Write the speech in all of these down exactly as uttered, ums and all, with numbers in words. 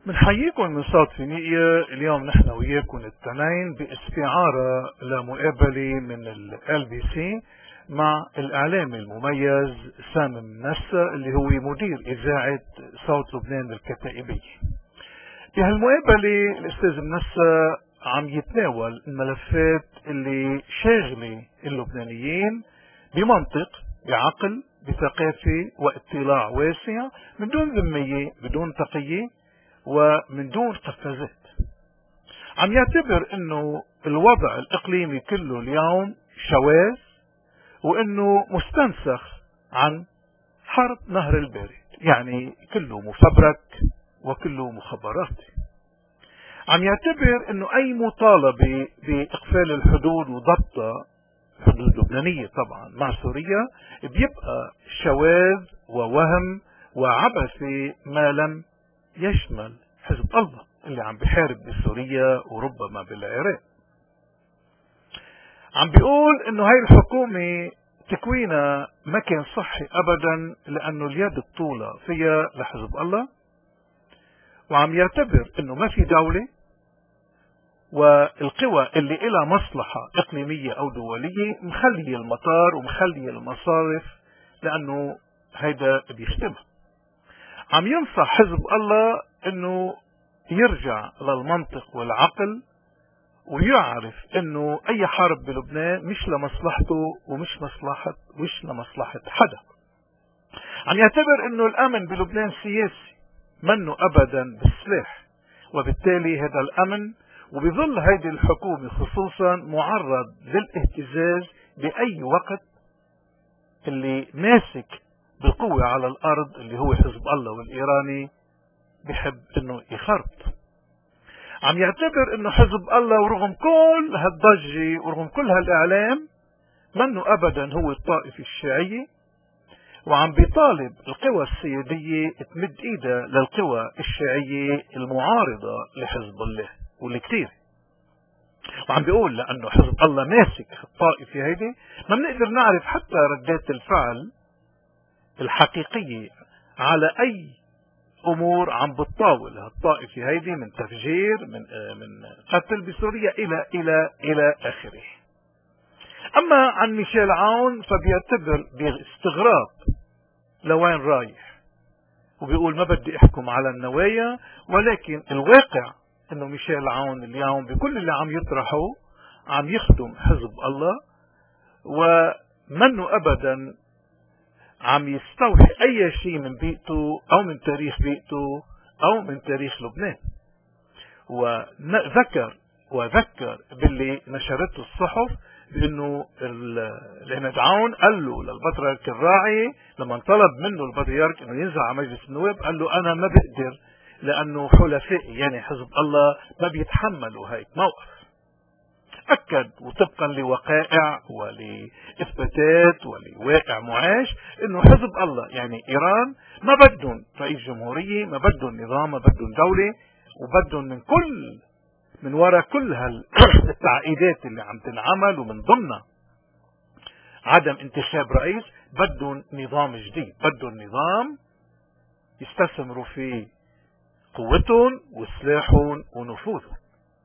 بنحييكم من صوت فينيقيا. اليوم نحن وياكم الاثنين باستعارة لمقابلة من ال بي سي مع الإعلامي المميز سامي منسى اللي هو مدير إذاعة صوت لبنان الكتائبية. بهالمقابلة الأستاذ منسى عم يتناول الملفات اللي شاغلة اللبنانيين بمنطق، بعقل، بثقافة واطلاع واسع، من دون ذمية، بدون تقية، ومن دون قفازات. عم يعتبر انه الوضع الاقليمي كله اليوم شواذ، وانه مستنسخ عن حرب نهر البارد، يعني كله مفبرك وكله مخابرات. عم يعتبر انه اي مطالبة باقفال الحدود وضبطها، الحدود اللبنانية طبعا مع سوريا، بيبقى شواذ ووهم وعبث ما لم يشمل حزب الله اللي عم بيحارب بسوريا وربما بالعراق. عم بيقول انه هاي الحكومة تكوينها ما كان صحي ابدا، لانه اليد الطولة فيها لحزب الله. وعم يعتبر انه ما في دولة، والقوى اللي إلها مصلحة اقليمية او دولية مخلية المطار ومخلية المصارف، لانه هيدا بيختمها. عم ينصح حزب الله انه يرجع للمنطق والعقل، ويعرف انه اي حرب بلبنان مش لمصلحته ومش مصلحة مش لمصلحة حدا. عم يعتبر انه الامن بلبنان سياسي، منه ابدا بالسلاح، وبالتالي هذا الامن وبظل هيدي الحكومة خصوصا معرض للاهتزاز باي وقت. اللي ماسك بالقوة على الارض اللي هو حزب الله والايراني بحب انه يخرب. عم يعتبر انه حزب الله ورغم كل هالضجة ورغم كل هالاعلام منه ابدا هو الطائفة الشيعية، وعم بيطالب القوى السيادية تمد ايدها للقوى الشيعية المعارضة لحزب الله واللي كتير. وعم بيقول لانه حزب الله ماسك الطائفة هيدي ما بنقدر نعرف حتى ردات الفعل الحقيقية على اي امور عم بتطاول هالطائفة هيدي، من تفجير، من من قتل بسوريا الى الى الى اخره. اما عن ميشيل عون فبيعتبر باستغراب لوين رايح، وبيقول ما بدي احكم على النوايا، ولكن الواقع انه ميشيل عون اليوم بكل اللي عم يطرحه عم يخدم حزب الله، ومنه ابدا عم يستوحي اي شيء من بيئته او من تاريخ بيئته او من تاريخ لبنان. وذكر وذكر باللي نشرته الصحف بانه العماد عون قال له للبطريرك الراعي لما طلب منه البطريرك انه ينزل على مجلس النواب، قال له انا ما بقدر لانه حلفائي يعني حزب الله ما بيتحملوا هيك موقف. أكد وطبقا لوقائع ولإثباتات ولواقع معاش انه حزب الله يعني ايران ما بدهم رئيس جمهورية، ما بدهم نظام، ما بدهم دولة، وبدهم من كل من وراء كل هالتعقيدات اللي عم تنعمل ومن ضمنها عدم انتخاب رئيس، بدهم نظام جديد، بدهم نظام يستثمروا فيه قوتهم وسلاحهم ونفوذهم.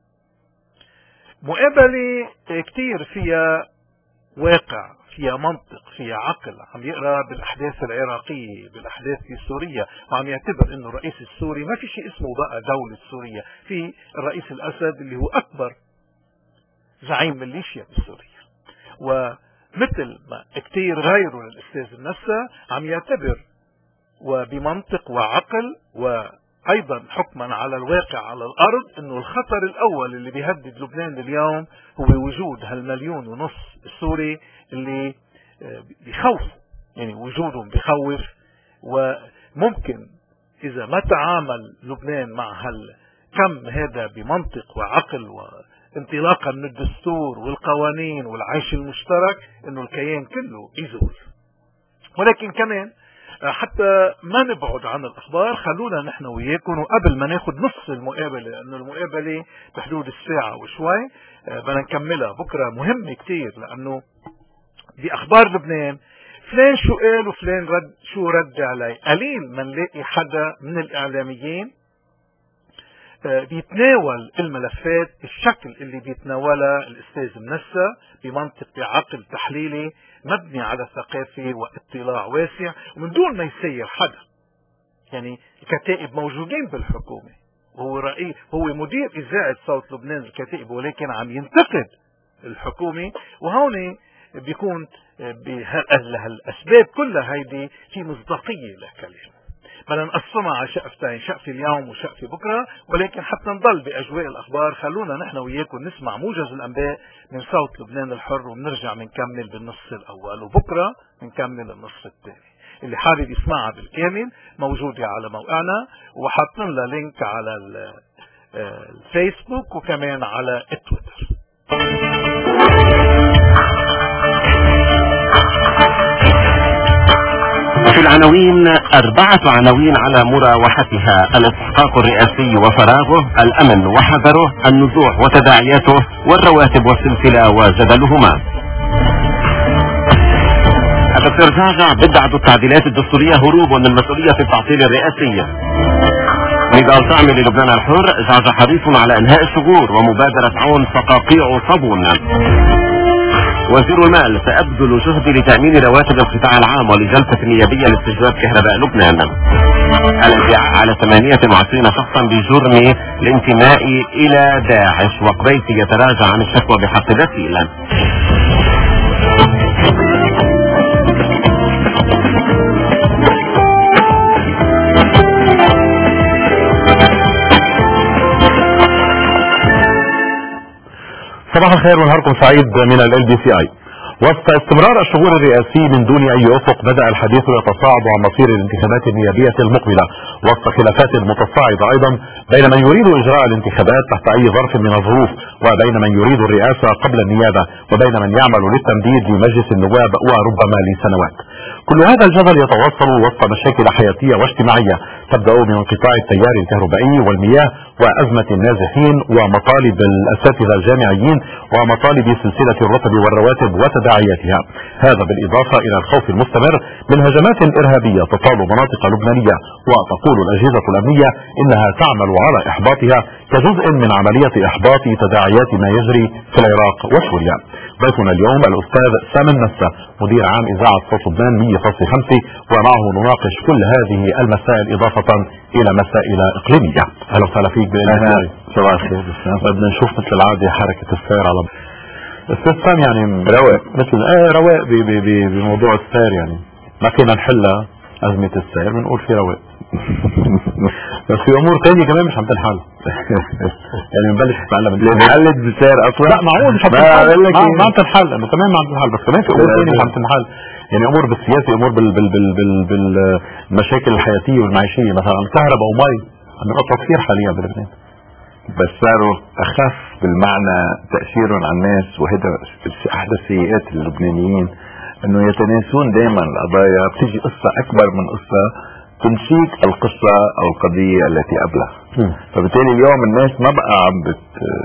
مقابلة كتير فيها واقع، فيها منطق، فيها عقل. عم يقرأ بالأحداث العراقية، بالأحداث في سوريا، وعم يعتبر انه الرئيس السوري ما في شيء اسمه بقى دولة سوريا، في الرئيس الأسد اللي هو أكبر زعيم ميليشيا بسوريا. ومثل ما كتير غيره للأستاذ النسا عم يعتبر وبمنطق وعقل وأيضا حكما على الواقع على الأرض انه الخطر الأول اللي بيهدد لبنان اليوم هو وجود هالمليون ونص السوري اللي بيخوف، يعني وجودهم بيخوف. وممكن إذا ما تعامل لبنان مع هالكم هذا بمنطق وعقل وانطلاقا من الدستور والقوانين والعيش المشترك انه الكيان كله يزول. ولكن كمان حتى ما نبعد عن الأخبار، خلونا نحن وياكم وقبل ما ناخد نص المقابلة، لأنه المقابلة بحدود الساعة وشوي بدنا نكملها بكرة، مهمة كتير، لأنه بأخبار لبنان فلان شو قال وفلان رد شو رد عليه. قليل ما نلاقي حدا من الإعلاميين بيتناول الملفات الشكل اللي بيتناولها الأستاذ منسى بمنطق بعقل تحليلي مبني على ثقافة واطلاع واسع ومن دون ما يسير حدا. يعني الكتائب موجودين بالحكومة وهو رئيس، هو مدير إذاعة صوت لبنان الكتائب، ولكن عم ينتقد الحكومة، وهون بيكون بهالأسباب كلها هيدي في مصداقية لكلامه. بدنا نقسمها على شقفتين، شقفة اليوم وشقفة بكرة، ولكن حتى نضل بأجواء الأخبار خلونا نحن وياكم نسمع موجز الأنباء من صوت لبنان الحر، ونرجع منكمل بالنص الأول، وبكرة منكمل النص الثاني. اللي حابب يسمعها بالكامل موجودة على موقعنا، وحاطين لها لينك على الفيسبوك وكمان على التويتر. في العناوين أربعة عناوين على مراوحتها: الاستحقاق الرئاسي وفراغه، الأمن وحذره، النزوح وتداعياته، والرواتب والسلسلة وجدلهما. الدكتور جعجع بدعة التعديلات الدستورية هروب من المسؤولية في التعطيل الرئاسي. نضال تعمل للبنان الحر: جعجع حريص على انهاء الشغور ومبادرة عون فقاقيع صبون. وزير المال: سأبذل جهدي لتأمين رواتب القطاع العام ولجلسة نيابية لاستجواب كهرباء لبنان. الادعاء على ثمانية وعشرين شخصا بجرم الانتماء إلى داعش، وقبيسي يتراجع عن الشكوى بحق الغسيل. صباح الخير ونهاركم سعيد من ال بي سي اي. وسط استمرار الشغور الرئاسي من دون اي افق، بدأ الحديث يتصاعد عن مصير الانتخابات النيابية المقبلة، وسط خلافات متصاعدة ايضا بين من يريد اجراء الانتخابات تحت اي ظرف من الظروف، وبين من يريد الرئاسة قبل النيابة، وبين من يعمل للتمديد لمجلس النواب وربما لسنوات. كل هذا الجدل يتواصل وسط مشاكل حياتية واجتماعية تبدأ من انقطاع التيار الكهربائي والمياه وأزمة النازحين ومطالب الأساتذة الجامعيين ومطالب سلسلة الرتب والرواتب وتداعياتها. هذا بالإضافة إلى الخوف المستمر من هجمات إرهابية تطال مناطق لبنانية، وتقول الأجهزة الأمنية إنها تعمل على إحباطها كجزء من عملية إحباط تداعيات ما يجري في العراق وسوريا. ضيفنا اليوم الأستاذ سامي منسى، مدير عام إذاعة صوت لبنان مية فاصلة خمسة، ومعه نناقش كل هذه المسائل إضافة إلى مسائل إقليمية. أهلا وسهلا فيك بالإنهاء. صباح الخير. بدنا نشوف مثل العادة حركة السير على أستاذ سامي، يعني رواق مثل ايه رواق بموضوع السير، يعني ما فينا نحلها أزمة السير بنقول في رواق بس في امور ثانيه كمان مش عم تنحل يعني بنبلش نتعلم اللي انحلت بسير اصلا. لا معقول مش عم تنحل، ما عم تنحل انه تمام ما عم تنحل، بس كمان في امور ثانيه مش عم تنحل، يعني امور بالسياسه، امور بال بال بال بال بالمشاكل الحياتيه والمعيشيه، مثلا كهرباء ومي عم يقطعوا كثير حاليا بلبنان، بس صاروا اخف بالمعنى تاثيرهم على الناس. وهذا احدى سيئات اللبنانيين انه يتناسون دائما القضايا، بتيجي قصه اكبر من قصه تنسيك القصة او القضية التي قبلها. فبالتالي اليوم الناس ما بقى عم بت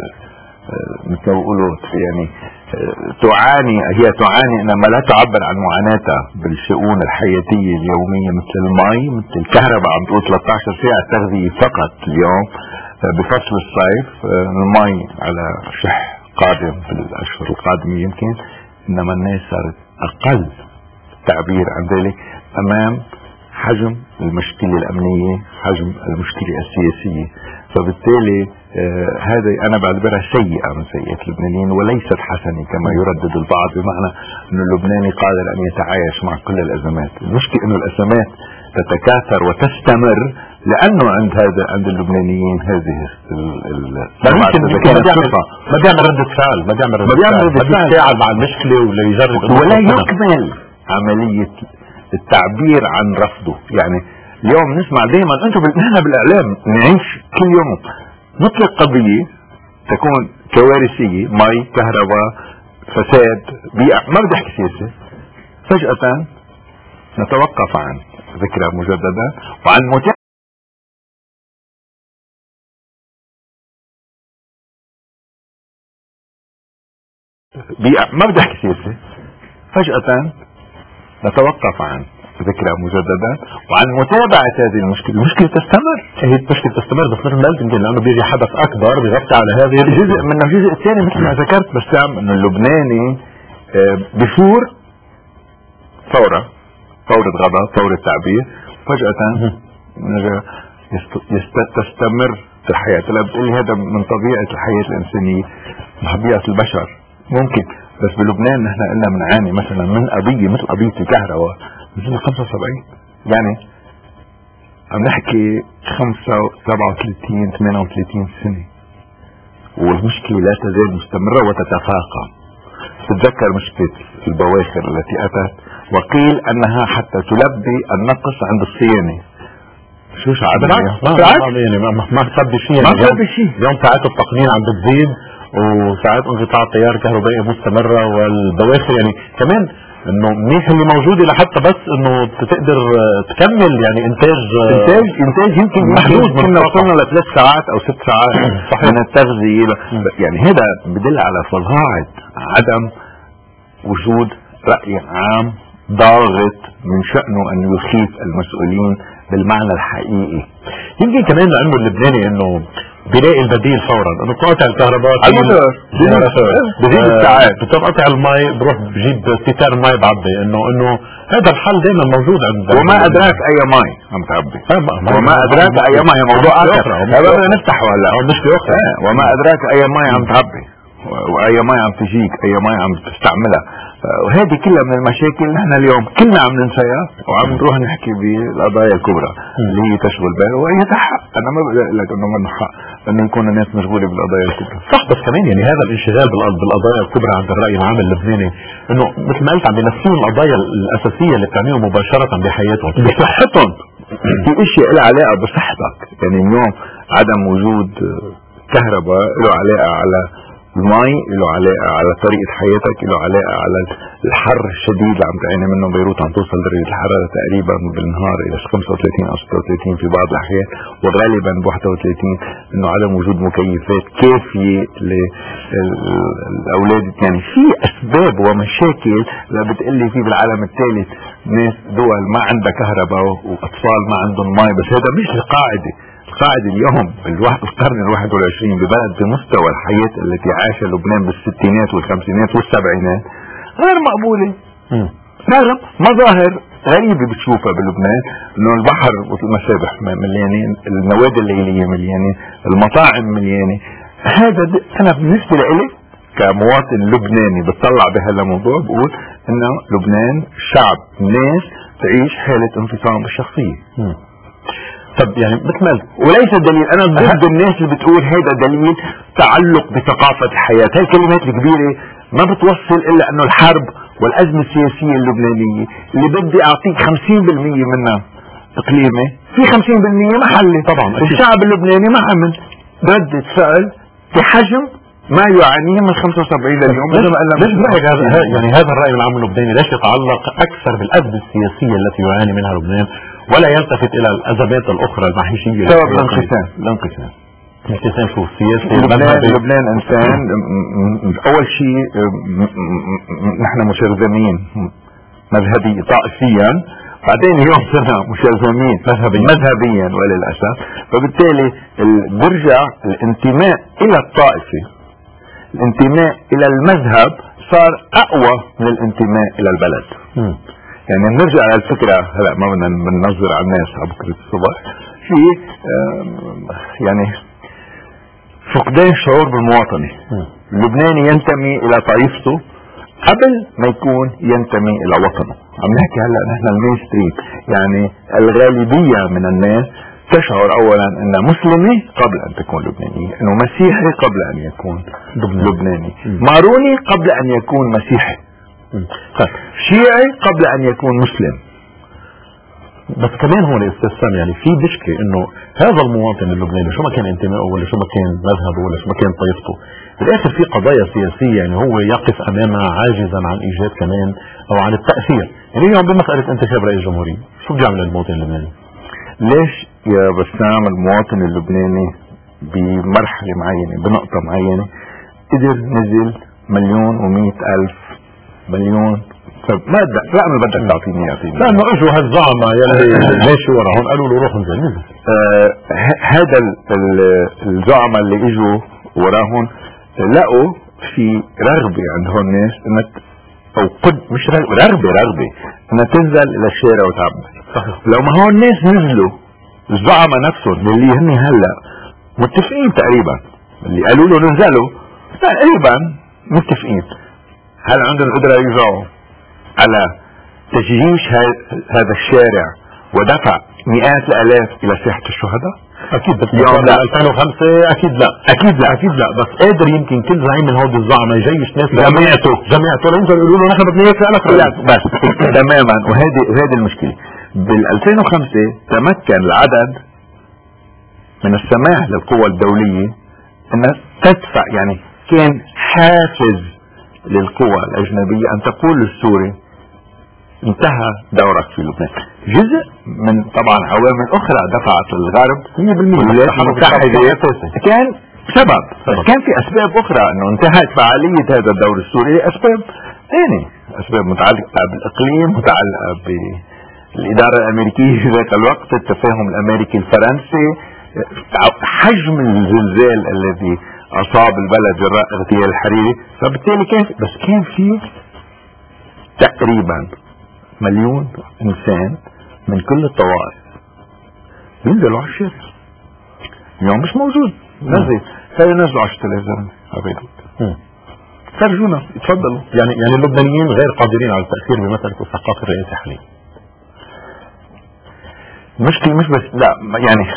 مثل ما بيقولوا يعني تعاني، هي تعاني انما لا تعبر عن معاناتها بالشؤون الحياتية اليومية، مثل المي، مثل الكهرباء عم تقول ثلاثة عشر ساعة تغذية فقط اليوم بفصل الصيف، المي على شح قادم في الاشهر القادمة يمكن، انما الناس صارت اقل تعبير عن ذلك امام حجم المشكلة الأمنية، حجم المشكلة السياسية. فبالتالي آه هذا أنا بعتبرها سيئة من سيئات اللبنانيين وليست حسنة كما يردد البعض، بمعنى أن اللبناني قادر أن يتعايش مع كل الأزمات. المشكلة أن الأزمات تتكاثر وتستمر لأنه عند هذا عند اللبنانيين هذه ما بيعمل ردة فعل، ما بيعمل ردة فعل، ما بيتفاعل مع المشكلة ولا يجرب ولا يكمل عملية التعبير عن رفضه. يعني اليوم نسمع دائما انتم نحن بالاعلام نعيش كل يوم نطلق قضية تكون كوارثية، مي، كهرباء، فساد، بيئة، ما بدي احكي سياسة، فجأة نتوقف عن ذكرى مجددة وعن متابعة بيئة، ما بدي احكي سياسة، فجأة نتوقف عن ذكرى مجددا وعن متابعة هذه المشكلة. المشكلة تستمر، هي المشكلة تستمر بس مثل ما قلت يمكن لأنه بيجي حدث أكبر بيغطي على هذه جزء من الجزء الثاني مثل ما ذكرت بسام إنه اللبناني بفور ثورة ثورة غضب ثورة تعبير فجأة تستمر في الحياة. لا بتقولي هذا من طبيعة الحياة الإنسانية طبيعة البشر ممكن، بس بلبنان نحن قلنا بنعاني مثلا من قضية مثل قضية الكهرباء من خمسة وسبعين، يعني عم نحكي خمسة سبعة وثلاثين ثمانية وثلاثين سنة والمشكلة لا تزال مستمرة وتتفاقم. تتذكر مشكلة البواخر التي أتت وقيل أنها حتى تلبي النقص عند الصيانة. شو شعب يعني ما ما تسبي شيء، ما تسبي شيء. اليوم ساعات التقنين عم بتزيد وساعات انقطاع التيار الكهربائي مستمرة والبواخر يعني كمان انه منيح اللي موجودة لحتى بس انه تقدر تكمل يعني انتاج انتاج انتاج يمكن محدود. كنا وصلنا لثلاث ساعات او ست ساعات من التغذية، يعني هذا بدل على فظاعة عدم وجود رأي عام ضاغط من شأنه ان يخيف المسؤولين بالمعنى الحقيقي. يمكن كمان لانه اللبناني انه بيلاقي البديل فورا، انه بتقطع الكهرباء بزيد الساعات، بتقطع المي بروح بجيب ستار مي بعبي، انه انه هذا الحل دائما موجود عند. وما ادراك اي مي عم تعبي، وما ادراك اي مي موضوع اخر بدنا نفتحه هلا مش اخرى. وما ادراك اي مي عم تعبي واي مي عم تجيك، اي مي عم تستعملها. وهذه كلها من المشاكل نحن اليوم كلنا عم ننساها وعم نروح نحكي بالقضايا الكبرى اللي هي تشغل بالها وهي تحق. انا ما بقول لك انه من حق انه يكون الناس مشغوله بالقضايا الكبرى، صح، بس كمان يعني هذا الانشغال بالقضايا الكبرى عند الراي العام اللبناني انه مثل ما قلت عم بينسون القضايا الاساسيه اللي بتعنيهم مباشره بحياتهم بصحتهم. في اشياء لها علاقه بصحتك، يعني اليوم عدم وجود كهرباء له علاقه على المي، له علاقة على طريقة حياتك، له علاقة على الحر الشديد اللي عم تعاني منه بيروت. عم توصل درجة الحرارة تقريبا بالنهار إلى خمسة وثلاثين أو ستة وثلاثين في بعض الأحيان، وغالبا ب واحد وثلاثين، إنه عدم وجود مكيفات كافية للأولاد. يعني في أسباب ومشاكل لا بتقلي في بالعالم الثالث ناس دول ما عندها كهرباء وأطفال ما عندهم مي، بس هذا مش القاعدة. القاعدة اليوم الواحد القرن الواحد والعشرين ببلد بمستوى الحياة التي عاشها لبنان بالستينات والخمسينات والسبعينات غير مقبولة. رغم مظاهر غريبة بتشوفها بلبنان، انه البحر والمسابح مليانين، النوادي الليلية مليانين، المطاعم مليانة. هذا انا بالنسبة لي كمواطن لبناني بتطلع بهذا الموضوع بقول انه لبنان شعب ناس تعيش حالة انفصام بالشخصية. طب يعني مثل وليس دليل. انا ضد الناس اللي بتقول هذا دليل تعلق بثقافة الحياة. هاي الكلمات الكبيرة ما بتوصل الا انه الحرب والازمة السياسية اللبنانية اللي بدي اعطيك خمسين بالمية منها اقليمي، في خمسين بالمية محلي طبعا. الشعب اللبناني ما عمل ردة فعل بحجم ما يعانيه من خمسة وسبعين لليوم. ليش برأيك هذا يعني هذا الرأي العام اللبناني ليش يتعلق اكثر بالازمة السياسية التي يعاني منها لبنان ولا يلتفت الى الازمات الاخرى المعيشية؟ سبب الانقسام. الانقسام الانقسام شو السياسي؟ لبنان, لبنان انسان اول شيء نحن مشرذمين مذهبيا طائفيا، بعدين اليوم صرنا مشرذمين مذهبيا مذهبيا وللاسف. فبالتالي برجع الانتماء الى الطائفة، الانتماء الى المذهب صار اقوى من الانتماء الى البلد. م. يعني نرجع على الفكرة هلا ما بدنا بننظر على الناس على بكرة الصبح في يعني فقدان شعور بالمواطنة. اللبناني ينتمي الى طائفته قبل ما يكون ينتمي الى وطنه. عم نحكي هلا نحن المينستريم، يعني الغالبية من الناس تشعر اولا انها مسلمة قبل ان تكون لبنانية، انه مسيحي قبل ان يكون لبناني، ماروني قبل ان يكون مسيحي، شيعي قبل ان يكون مسلم. بس كمان هون الاستسلام يعني في مشكلة انه هذا المواطن اللبناني شو ما كان انتمائه ولا شو ما كان مذهبه ولا شو ما كان طائفته، بالاخر في قضايا سياسية يعني هو يقف امامها عاجزا عن ايجاد كمان او عن التأثير. يعني اليوم بمسألة انتخاب رئيس جمهورية شو بيعمل المواطن اللبناني؟ ليش يا بسام المواطن اللبناني بمرحلة معينة بنقطة معينة قدر نزل مليون ومئة الف مليون فما بدك لا ما بدك تعطيني اعطيني لانه اجوا هالزعماء يلي ماشي وراهم قالوا له روحوا نزل. آه هذا الزعماء اللي اجوا وراهم لقوا في رغبه عند هون الناس انك او قد مش رغبه رغبه رغبه انها تنزل الى الشارع وتعبر. لو ما هون الناس نزلوا الزعماء نفسهم اللي هن هلا متفقين تقريبا اللي قالوا له ننزلوا تقريبا متفقين، هل عندهم القدره يرجعوا على تجييش هذا الشارع ودفع مئات الالاف الى ساحه الشهداء؟ اكيد بس اليوم لا ألفين وخمسة اكيد لا اكيد لا اكيد لا بس قادر يمكن كل زعيم من هودي الزعماء يجيش ناس جماعته جماعته ينزلوا يقولوا له نحن بدنا اياك لك بس تماما. وهذه وهذه المشكله. بال ألفين وخمسة تمكن العدد من السماح للقوى الدوليه انها تدفع، يعني كان حافز للقوى الاجنبيه ان تقول للسوري انتهى دورك في لبنان. جزء من طبعا عوامل اخرى دفعت الغرب والولايات المتحده كان سبب، بس كان في اسباب اخرى انه انتهت فعاليه هذا الدور السوري. اسباب ثانيه، اسباب متعلقه بالاقليم، متعلقه بالاداره الامريكيه في ذاك الوقت، التفاهم الامريكي الفرنسي، حجم الزلزال الذي اصاب البلد جراء اغتيال الحريري. فبالتالي كان بس كان في تقريبا مليون انسان من كل الطوائف ينزلوا على الشارع. اليوم مش موجود. نزل خلينا ننزلوا عشرة آلاف زلمه عبيدود فرجونا اتفضلوا. يعني يعني اللبنانيين غير قادرين على التاثير بمساله الثقافه الرئاسيه حاليا. المشكله مش بس لا يعني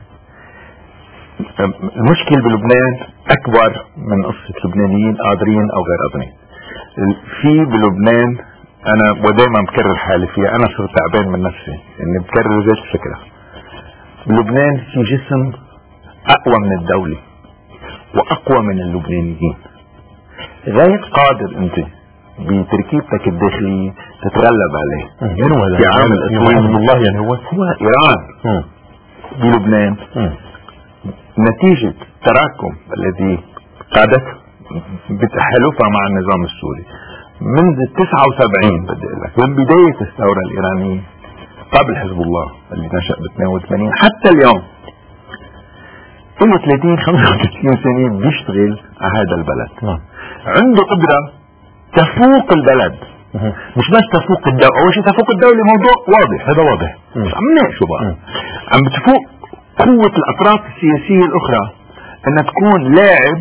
المشكله بلبنان اكبر من قصه لبنانيين قادرين او غير قادرين. في بلبنان انا ودايما بكرر حالي فيها، انا صرت تعبان من نفسي اني بكرر ذات الفكره. بلبنان في جسم اقوى من الدولة واقوى من اللبنانيين، غير قادر انت بتركيبتك الداخلية تتغلب عليه. يعني هو في عامل اسلام الله يعني هو هو ايران م. بلبنان م. نتيجة تراكم الذي قادته بتحالفها مع النظام السوري منذ تسعة وسبعين، بدي اقول لك من بداية الثورة الإيرانية قبل حزب الله اللي نشأ ب اثنين وثمانين حتى اليوم كل ثلاثين خمسة وثلاثين سنة بيشتغل على هذا البلد. م. عنده قدرة تفوق البلد، م. مش بس تفوق الدولة. أول شيء تفوق الدولة موضوع واضح، هذا واضح مش عم نناقشه بقى. م. عم بتفوق قوة الأطراف السياسية الأخرى أنها تكون لاعب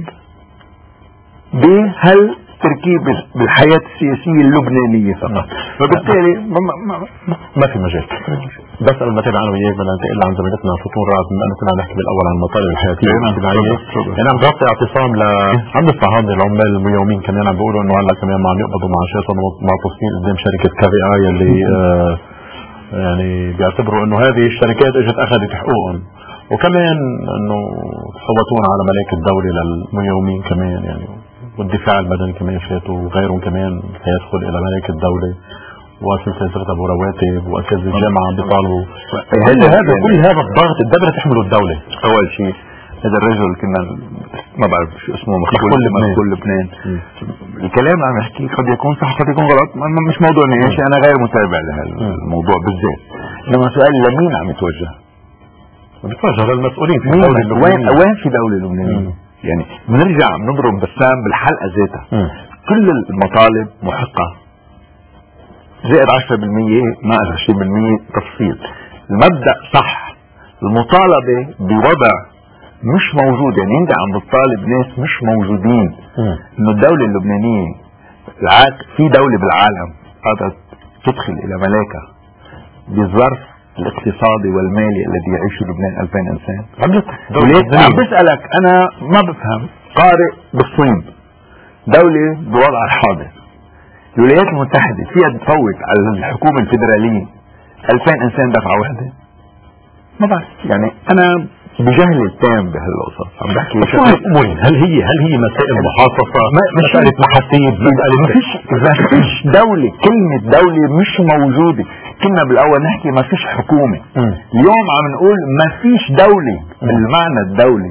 بهال تركيب بالحياة السياسية اللبنانية فقط. فبالتالي ما, ما, ما, ما في مجال. بس قبل ما تابع انا وياك بدنا ننتقل عن زميلتنا فطون رعد، بما انه كنا عم نحكي بالاول عن المطالب الحياتيه والاجتماعيه. يعني عم تعطي اعتصام ل عم نسمع هون العمال الميومين كمان عم بيقولوا انه هلا كمان ما عم يقبضوا معاشاتهم معتصمين قدام شركه كافي اي اللي آه يعني بيعتبروا انه هذه الشركات اجت اخذت حقوقهم، وكمان انه صوتون على ملاك الدوله للميومين كمان يعني، والدفاع المدني كمان فاتوا وغيرهم كمان سيدخل الى ملاك الدولة، واساتذه ابو رواتب واساتذه الجامعه عم بيطالبوا. كل هذا كل هذا الضغط الدبره تحمله الدولة. اول شيء هذا الرجل كنا ما بعرف شو اسمه مخلول مخلول لبنان، الكلام اللي عم يحكيه قد يكون صح قد يكون غلط، مش موضوع نقاش، انا غير متابع لهالموضوع بالذات. انما سؤالي لمين عم يتوجه؟ بيتوجه للمسؤولين في الدولة اللبنانية. وين في دولة لبنانية؟ يعني بنرجع بنضرب بسام بالحلقة ذاتها. كل المطالب محقة زائد عشرة بالمية ناقص عشرين بالمية تفصيل. المبدأ صح، المطالبة بوضع مش موجود، يعني انت عم بتطالب ناس مش موجودين. انه الدولة اللبنانية في دولة بالعالم قادرة تدخل الى ملاكها بالظرف الاقتصادي والمالي الذي يعيشه لبنان ألفين انسان. عم بسألك انا ما بفهم، قارئ بالصين دولة بوضع الحاضر، الولايات المتحدة فيها تفوت على الحكومة الفيدرالية ألفين انسان دفعة واحدة؟ ما بعرف، يعني انا بجهل التام بهالقصص عم بحكي. هل هي هل هي مسائل محاصصة؟ مسألة محاسيب؟ ما فيش ما فيش دولة، كلمة دولة مش موجودة. كنا بالاول نحكي ما فيش حكومة، م. اليوم عم نقول ما فيش دولة. بالمعنى الدولي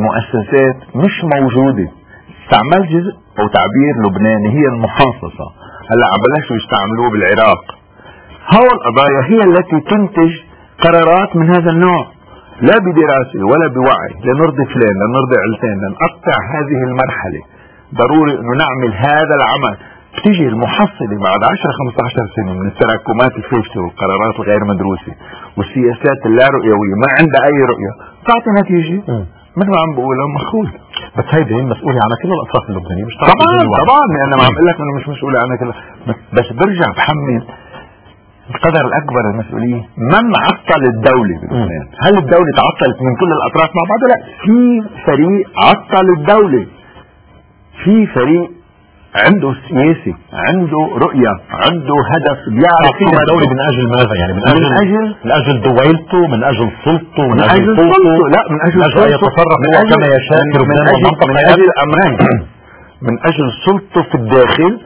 المؤسسات مش موجودة. استعمال جزء او تعبير لبناني هي المحاصصة. هلا عم بلشوا يستعملوه بالعراق. هول القضايا هي التي تنتج قرارات من هذا النوع، لا بدراسة ولا بوعي لنرضي فلان لنرضي علتين لنقطع هذه المرحلة. ضروري انه نعمل هذا العمل. بتيجي المحصلة بعد عشرة خمسة عشر سنة من التراكمات الفاشلة والقرارات الغير مدروسة والسياسات اللا رؤيوية ما عندها اي رؤية تعطي نتيجة مثل ما عم بقولها مخول. بس هيدي مسؤولة عن كل الاطراف اللبنانية مش طبعا طبعا انا ما عم بقول لك انه مش مسؤولة عن كل، بس برجع بحمل القدر الاكبر المسؤولية من عطل الدولة بلبنان. هل الدولة تعطلت من كل الاطراف مع بعض؟ لا، في فريق عطل الدولة، في فريق عنده سياسي عنده رؤية عنده هدف بيعرف في دولة من اجل ماذا يعني؟ من اجل من اجل من اجل دويلته، من اجل سلطته، من, من اجل سلطته، لا من اجل سلطته ان يتصرف هو كما يشاء في من لبنان اجل من اجل امرين من اجل سلطته في الداخل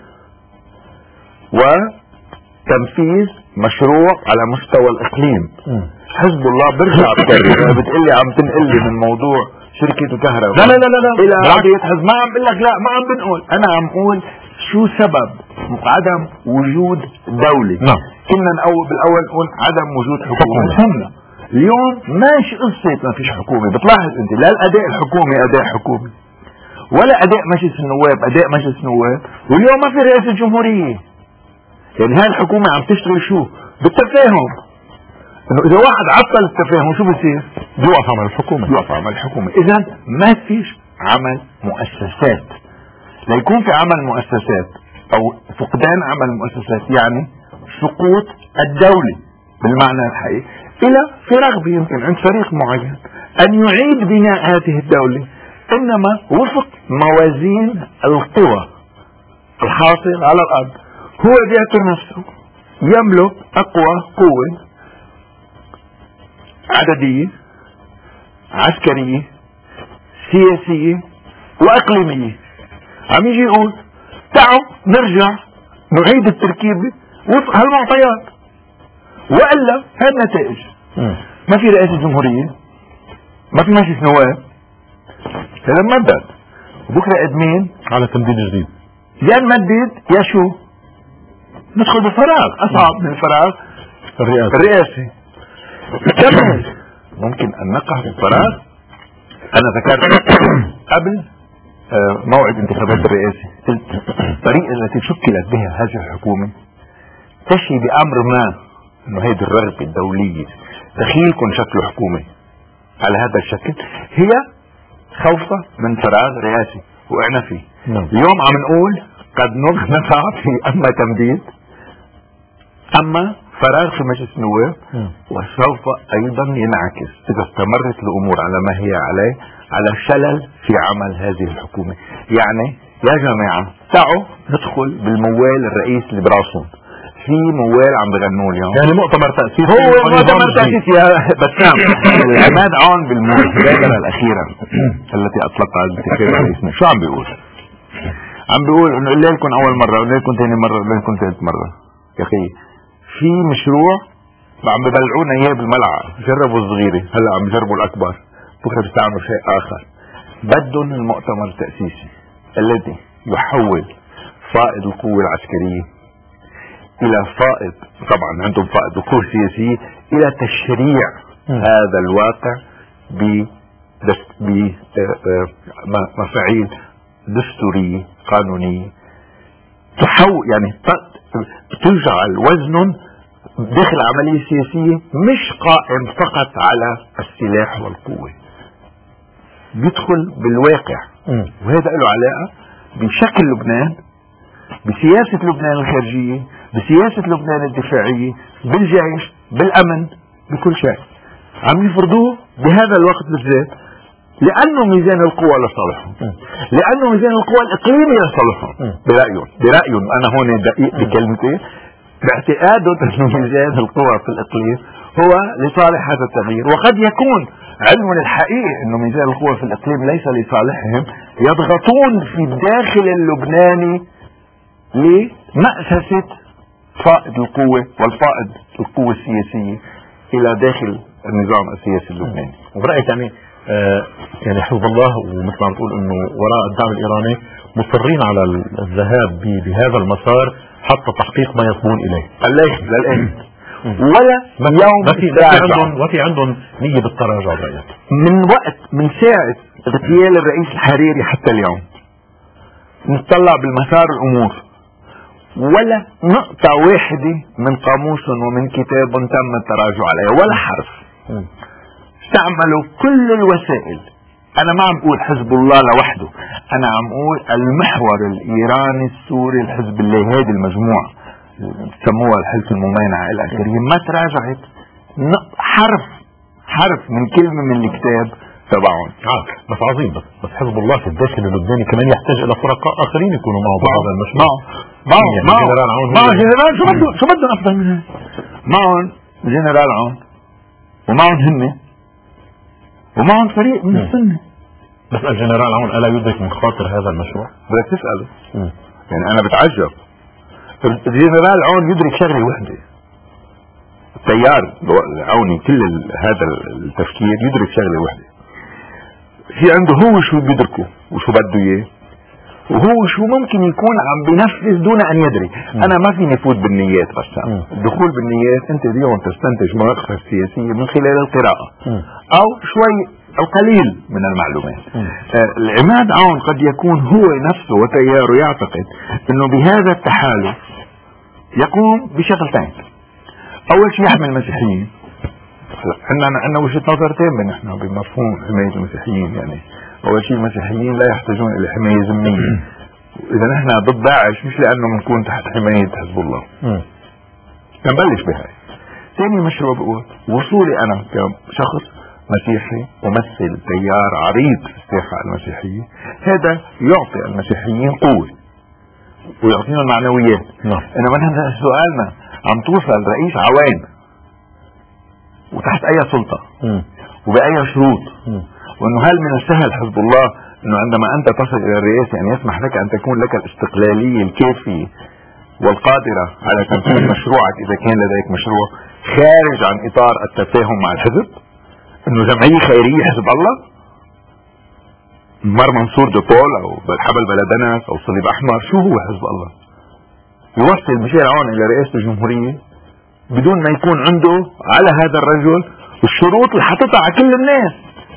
وتنفيذ مشروع على مستوى الاقليم. حزب الله برجع بكرر بتقلي عم تنقلي من موضوع شركة كهرباء لا لا لا لا الى قضية حزب، ما عم بقول لك لا ما عم بنقول، انا عم اقول شو سبب عدم وجود دولة. نعم. كنا نقول بالاول نقول عدم وجود حكومة، فهمنا اليوم ماشي قصة ما فيش حكومة. بتلاحظ انت لا الاداء الحكومي اداء حكومي ولا اداء مجلس النواب اداء مجلس النواب، واليوم ما في رئاسة جمهورية. يعني هاي الحكومة عم تشتغل شو؟ بالتفاهم. انه اذا واحد عطل التفاهم شو بصير؟ بيوقف عمل الحكومة بيوقف عمل الحكومة. اذا ما فيش عمل مؤسسات. ليكون في عمل مؤسسات او فقدان عمل مؤسسات يعني سقوط الدولة بالمعنى الحقيقي، الى في رغبة يمكن عند فريق معين ان يعيد بناء هذه الدولة، انما وفق موازين القوى الحاصل على الارض. هو بيعتبر نفسه يملك اقوى قوة عددية عسكرية سياسية واقليمية. عم يجي يقول تعالوا نرجع نعيد التركيبة وفق هالمعطيات، والا هالنتائج. ما في رئاسة جمهورية، ما في مجلس نواب، هذا ممدد وبكره قدمين على تمديد جديد. يا نمدد يا شو ندخل بالفراغ، اصعب من الفراغ الرئاسة الرئاسي. كمل ممكن ان نقع في الفراغ. انا ذكرت قبل موعد انتخابات الرئاسة الطريقة التي شكلت بها هذه الحكومة تشي بأمر ما انه هذه الرغبة الدولية دخيلكم شكل حكومة على هذا الشكل هي خوفة من فراغ رئاسي وقعنا فيه. نعم. اليوم عم نقول قد نقع في اما تمديد اما فراغ في مجلس النواب، وسوف ايضا ينعكس اذا استمرت الامور على ما هي عليه على شلل في عمل هذه الحكومة. يعني يا جماعة تعوا ندخل بالموال الرئيس اللي براسهم. في موال عم بغنوا اليوم يعني مؤتمر تأسيس هو مؤتمر تأسيس يا بسام. العماد عون بالمبادرة الأخيرة التي أطلقها الاتفاق الرئيسي شو عم بيقول؟ عم بيقول انه قلنا لكم اول مرة قلنا لكم ثاني مرة قلنا لكم ثالث مرة. يا اخي في مشروع عم ببلعونا اياه بالملعقة، جربوا الصغيرة هلا عم بجربوا الاكبر، بكره بيستعملوا شيء اخر. بدهم المؤتمر التأسيسي الذي يحول فائض القوة العسكرية الى فائض، طبعا عندهم فائض القوة السياسية، الى تشريع هذا الواقع بمفاعيل دستورية قانونية تحول، يعني تجعل وزن داخل العملية السياسية مش قائم فقط على السلاح والقوة، بيدخل بالواقع. وهذا له علاقة بشكل لبنان، بسياسة لبنان الخارجية، بسياسة لبنان الدفاعية، بالجيش، بالأمن، بكل شيء عم يفرضوه بهذا الوقت بالذات، لأنه ميزان القوى لصالحهم، لأنه ميزان القوى الإقليمي لصالحهم برأيهم. برأيهم أنا هون دقيق بكلمتين، باعتقادهم أنه ميزان القوى في الإقليم هو لصالح هذا التغيير، وقد يكون علم الحقيقة أنه ميزان القوى في الإقليم ليس لصالحهم. يضغطون في الداخل اللبناني لمأسسة فائض القوة والفائض القوة السياسية إلى داخل النظام السياسي اللبناني. وبرأيك يعني آه يعني حزب الله ومثل ما تقول انه وراء الدعم الايراني مصرين على الذهاب بهذا المسار حتى تحقيق ما يصبون اليه. للآخر للآخر ولا يوم وفي عندهم وفي عندهم نية بالتراجع برأيك من وقت من ساعة اغتيال الرئيس الحريري حتى اليوم. نطلع بالمسار الأمور ولا نقطة واحدة من قاموس ومن كتاب تم التراجع عليها ولا حرف. استعملوا كل الوسائل. انا ما عم اقول حزب الله لوحده، انا عم اقول المحور الايراني السوري الحزب الله، هذه المجموعة سموها الحلف الممانعة الى اخره، ما تراجعت حرف حرف من كلمة من الكتاب تبعهم. آه. بس عظيم بس بس حزب الله في الداخل اللبناني كمان يحتاج الى فرقاء اخرين يكونوا معه بهذا المشروع. معه معه معه جنرال شو بده شو بدهم افضل من هيك؟ معهم جنرال عون ومعهم هن ومعهم فريق من السنة. بس الجنرال عون الا يدرك من خاطر هذا المشروع؟ بدك تسأله. يعني انا بتعجب الجنرال عون يدرك شغلة وحدة. التيار العوني كل هذا التفكير يدرك شغلة وحدة. في عنده هو شو بيدركه وشو بده اياه وهو شو ممكن يكون عم بينفذ دون ان يدري. م. انا ما فيني فوت بالنيات بس الدخول بالنيات انت اليوم تستنتج مواقفك السياسية من خلال القراءة م. او شوي القليل من المعلومات. آه العماد عون قد يكون هو نفسه وتياره يعتقد انه بهذا التحالف يقوم بشغلتين. اول شيء يحمي المسيحيين. عندنا عندنا وجهة نظر تامة نحن بمفهوم حماية المسيحيين. يعني اول شيء المسيحيين لا يحتاجون الى حماية ضمنية. اذا نحن ضد داعش مش لانه بنكون تحت حماية حزب الله. نبلش بهاي. ثاني مشروع بقول وصولي انا كشخص مسيحي ومثل تيار عريض الساحة المسيحية، هذا يعطي المسيحيين قوة ويعطيهم معنويات. انما نحن سؤالنا عم توصل رئيس عوام وتحت اي سلطة وبأي شروط، وانه هل من السهل حزب الله انه عندما انت تصل الى الرئاسة ان يسمح لك ان تكون لك الاستقلالية الكافية والقادرة على تنفيذ مشروعك اذا كان لديك مشروع خارج عن اطار التفاهم مع الحزب؟ انه جمعية خيرية حزب الله مر منصور دي بول او حبل بلدنس او صليب احمر، شو هو حزب الله؟ يوصل ميشيل عون الى رئاسة الجمهورية بدون ما يكون عنده على هذا الرجل الشروط اللي حطتها على كل الناس.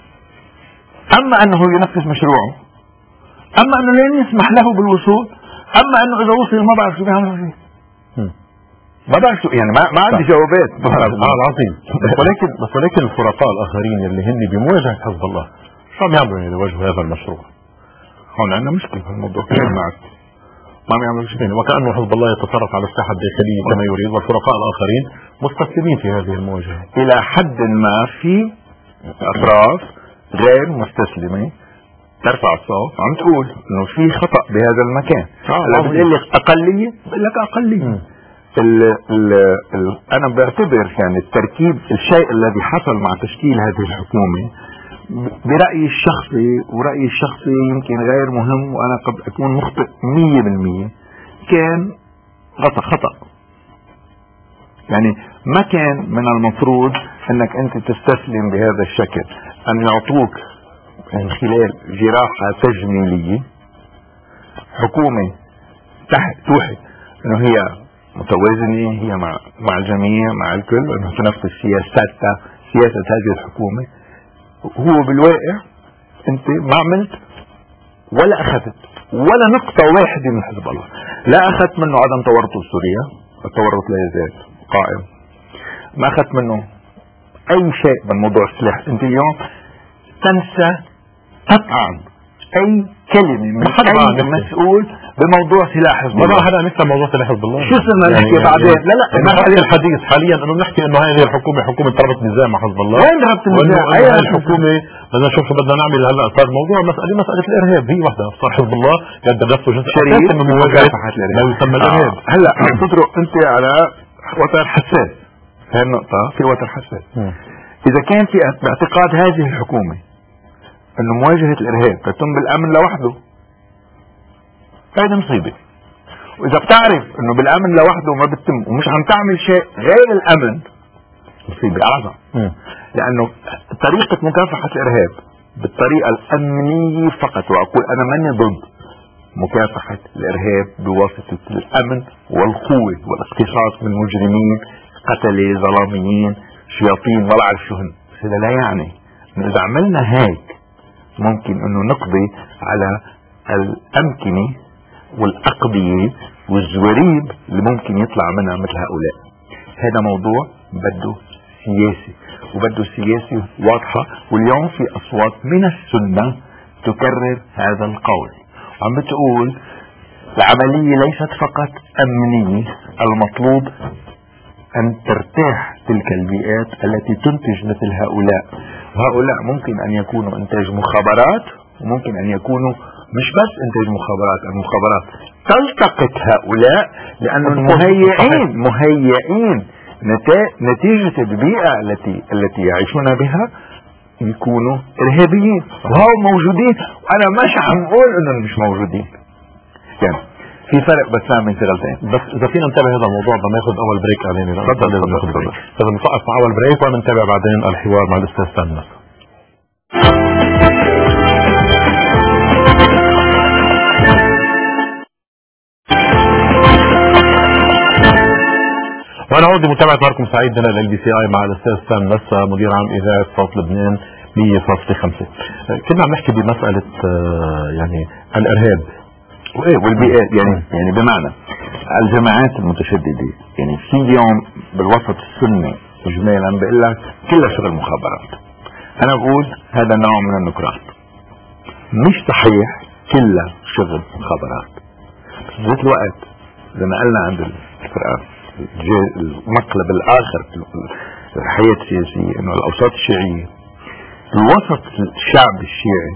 اما انه ينفذ مشروعه، اما انه لن يسمح له بالوصول، اما انه اذا وصل ما بعرف شو بيعمل فيه. ما بعرف شو يعني ما, ما عندي جوابات. اه عظيم. ولكن بس ولكن الفرقاء الاخرين اللي هن بمواجهة حزب الله شو عم يعملوا يعني لوجه هذا المشروع؟ هون عندنا مشكلة في الموضوع كثير معك. ما عم يعملوا شيء وكأنه حزب الله يتصرف على الساحة الداخلية كما يريد والفرقاء الاخرين مستسلمين في هذه المواجهة. الى حد ما في اطراف غير مستسلمة ترفع الصوت عم تقول انه في خطأ بهذا المكان. اه بتقول لك اقلية، بقول لك اقلية. ال ال ال انا بعتبر يعني التركيب الشيء الذي حصل مع تشكيل هذه الحكومة برأيي الشخصي ورأيي الشخصي يمكن غير مهم وانا قد اكون مخطئ مية بالمية، كان خطأ خطأ. يعني ما كان من المفروض انك انت تستسلم بهذا الشكل، ان يعطوك من خلال جراحة تجميلية حكومة تحت توحي انه هي متوازنة، هي مع مع الجميع مع الكل، وانه تنفذ سياستها سياسة هذه الحكومة. هو بالواقع انت ما عملت ولا اخذت ولا نقطة واحدة من حزب الله. لا اخذت منه عدم تورطه سوريا، التورط لا يزال قائم. ما اخذت منه اي شيء من موضوع السلاح. انت اليوم تنسى قطعا اي كلمة من اي مسؤول بموضوع سلاح حزب الله. ما هذا مثل موضوع سلاح حزب الله. شو صرنا نحكي يعني بعدين؟ لا لا المرحلة الحديث حاليا انه نحكي انه هذه الحكومة حكومة ربط نزاع مع حزب الله. وين ربط النزاع؟ اي الحكومة بدنا نشوف شو بدنا نعمل هلا. صار موضوع مسألة مسألة الارهاب هي وحدة. صار حزب الله قدر نفسه جزء شريك من مواجهة ما يسمى الارهاب. آه. هلا تطرق انت على وتر حساس. هاي النقطة في وتر حساس. اذا كان في باعتقاد هذه الحكومة انه مواجهة الارهاب تتم بالامن لوحده، هذه مصيبة. واذا بتعرف انه بالامن لوحده ما بتتم ومش عم تعمل شيء غير الامن، مصيبة اعظم. لانه طريقة مكافحة الارهاب بالطريقة الامنية فقط، واقول انا ماني ضد مكافحة الارهاب بواسطة الامن والقوة والاقتصاص من مجرمين قتلة ظلاميين شياطين ولا عارف شو هن. بس هذا لا يعني انه اذا عملنا هيك ممكن انه نقضي على الامكنة والاقضية والزوريب اللي ممكن يطلع منها مثل هؤلاء. هذا موضوع بده سياسي وبده سياسي واضحة، واليوم في اصوات من السنة تكرر هذا القول وعم بتقول العملية ليست فقط امنية، المطلوب ان ترتاح تلك البيئات التي تنتج مثل هؤلاء، وهؤلاء ممكن ان يكونوا انتاج مخابرات وممكن ان يكونوا مش بس انتاج مخابرات، المخابرات تلتقط هؤلاء لانه مهيئين مهيئين نتيجة البيئة التي التي يعيشون بها يكونوا ارهابيين، وهو موجودين وانا مش عم اقول انهم مش موجودين. يعني في فرق بس بين شغلتين. بس اذا فينا نتابع هذا الموضوع بدنا ناخذ اول بريك علينا. تفضل تفضل تفضل. اذا بنوقف مع اول بريك وبنتابع بعدين الحوار مع الاستاذ سامي. وانا عود لمتابعة معكم سعيد من ال بي سي اي مع الاستاذ سام نسا مدير عام اذاعة صوت لبنان مية فاصلة خمسة. كنا عم نحكي بمسألة يعني الارهاب وايه والبيئات، يعني يعني بمعنى الجماعات المتشددة. يعني في اليوم بالوسط السني اجمالا بقول لك كلها شغل مخابرات. انا بقول هذا نوع من النكران، مش صحيح كلها شغل مخابرات. بس بذات الوقت زي ما قلنا عند الفرقة المقلب الاخر في الحياة السياسية انه الاوساط الشيعية الوسط الشعب الشيعي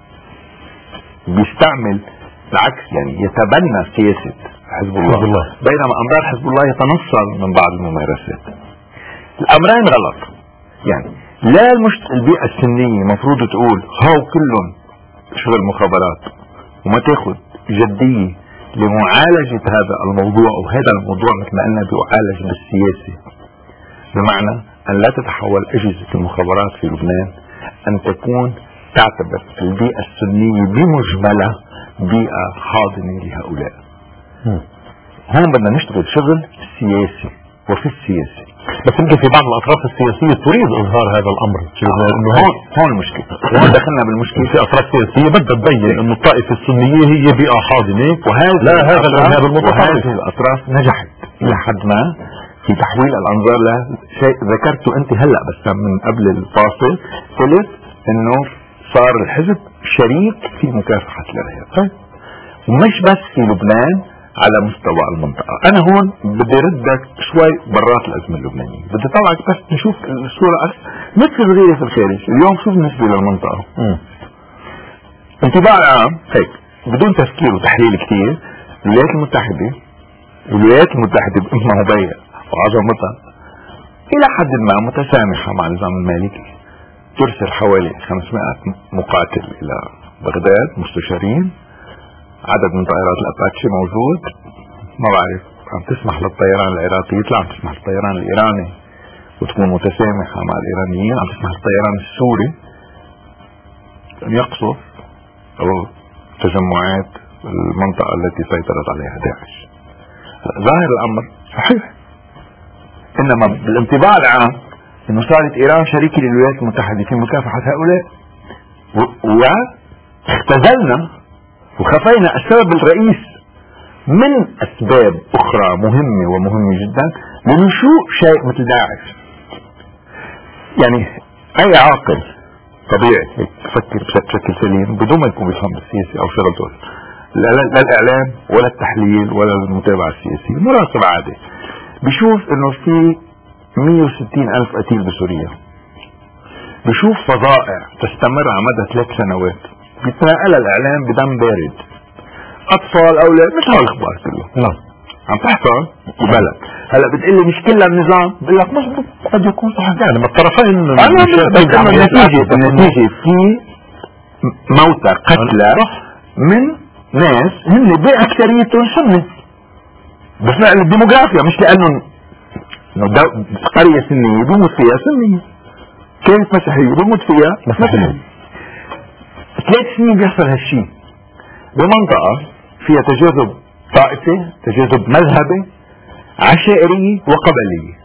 بيستعمل العكس، يعني يتبنى سياسة حزب الله, الله. بينما انظار حزب الله يتنصل من بعض الممارسات. الامرين غلط. يعني لا المشت... البيئة السنية مفروض تقول هاو كلهم شغل مخابرات وما تاخد جدية لمعالجة هذا الموضوع، وهذا الموضوع مثل ما قلنا بيعالج بالسياسة، بمعنى ان لا تتحول اجهزة المخابرات في لبنان ان تكون تعتبر البيئة السنية بمجملة بيئة حاضنة لهؤلاء. هون بدنا نشتغل شغل سياسي وفي السياسة. بس يمكن في بعض الاطراف السياسية تريد اظهار هذا الامر. انه هون هون المشكلة، هون دخلنا بالمشكلة. في اطراف سياسية بدها تبين انه الطائفة السنية هي بيئة حاضنة، وهذا لا هذا الارهاب المتطرف. وهذه الاطراف نجحت الى حد ما في تحويل الانظار له. شيء ذكرته انت هلا بس من قبل الفاصل، قلت انه صار الحزب شريك في مكافحة الارهاب، ومش بس في لبنان على مستوى المنطقة. انا هون بدي ردك شوي برات الازمة اللبنانية، بدي طبعك بس نشوف الصورة مثل صغيرة في الخارج. اليوم شو بالنسبة للمنطقة؟ انطباع العام هيك بدون تفكير وتحليل كتير، الولايات المتحدة الولايات المتحدة باسمها ضيق وعظمتها الى حد ما متسامحة مع النظام المالكي، ترسل حوالي خمسمائة مقاتل الى بغداد مستشارين، عدد من طائرات الاباتشي موجود، ما بعرف عم تسمح للطيران العراقي يطلع، عم تسمح للطيران الايراني وتكون متسامحة مع الايرانيين، عم تسمح للطيران السوري ان يقصف او تجمعات المنطقة التي سيطرت عليها داعش. ظاهر الامر صحيح، انما بالانطباع العام انه صارت ايران شريكة للولايات المتحدة في مكافحة هؤلاء، واختزلنا وخفينا السبب الرئيس من اسباب اخرى مهمة ومهمة جدا لنشوء شيء مثل داعش. يعني اي عاقل طبيعي يفكر بشكل سليم بدون ما يكون بيفهم بالسياسة او شغلته، لا الاعلام ولا التحليل ولا المتابعة السياسية، مراقب عادي بيشوف انه في مية وستين الف قتيل بسوريا، بيشوف فظائع تستمر على مدى ثلاث سنوات بيتناقلها الاعلام بدم بارد، اطفال اولاد، مش هالاخبار كله نعم عم تحصل ببلد. هلا بتقلي مش كلها النظام، بقول لك مظبوط قد يكون صحيح، يعني ما الطرفين النتيجة النتيجة في موتى قتلى من ناس هن باكثريتهم سنة بفعل الديموغرافيا، مش لانه قرية سنية بيموت فيها سنية، كانت مسيحية بيموت فيها مسيحية. ثلاث سنين بيحصل هالشيء بمنطقة فيها تجاذب طائفي، تجاذب مذهبي، عشائرية وقبلية.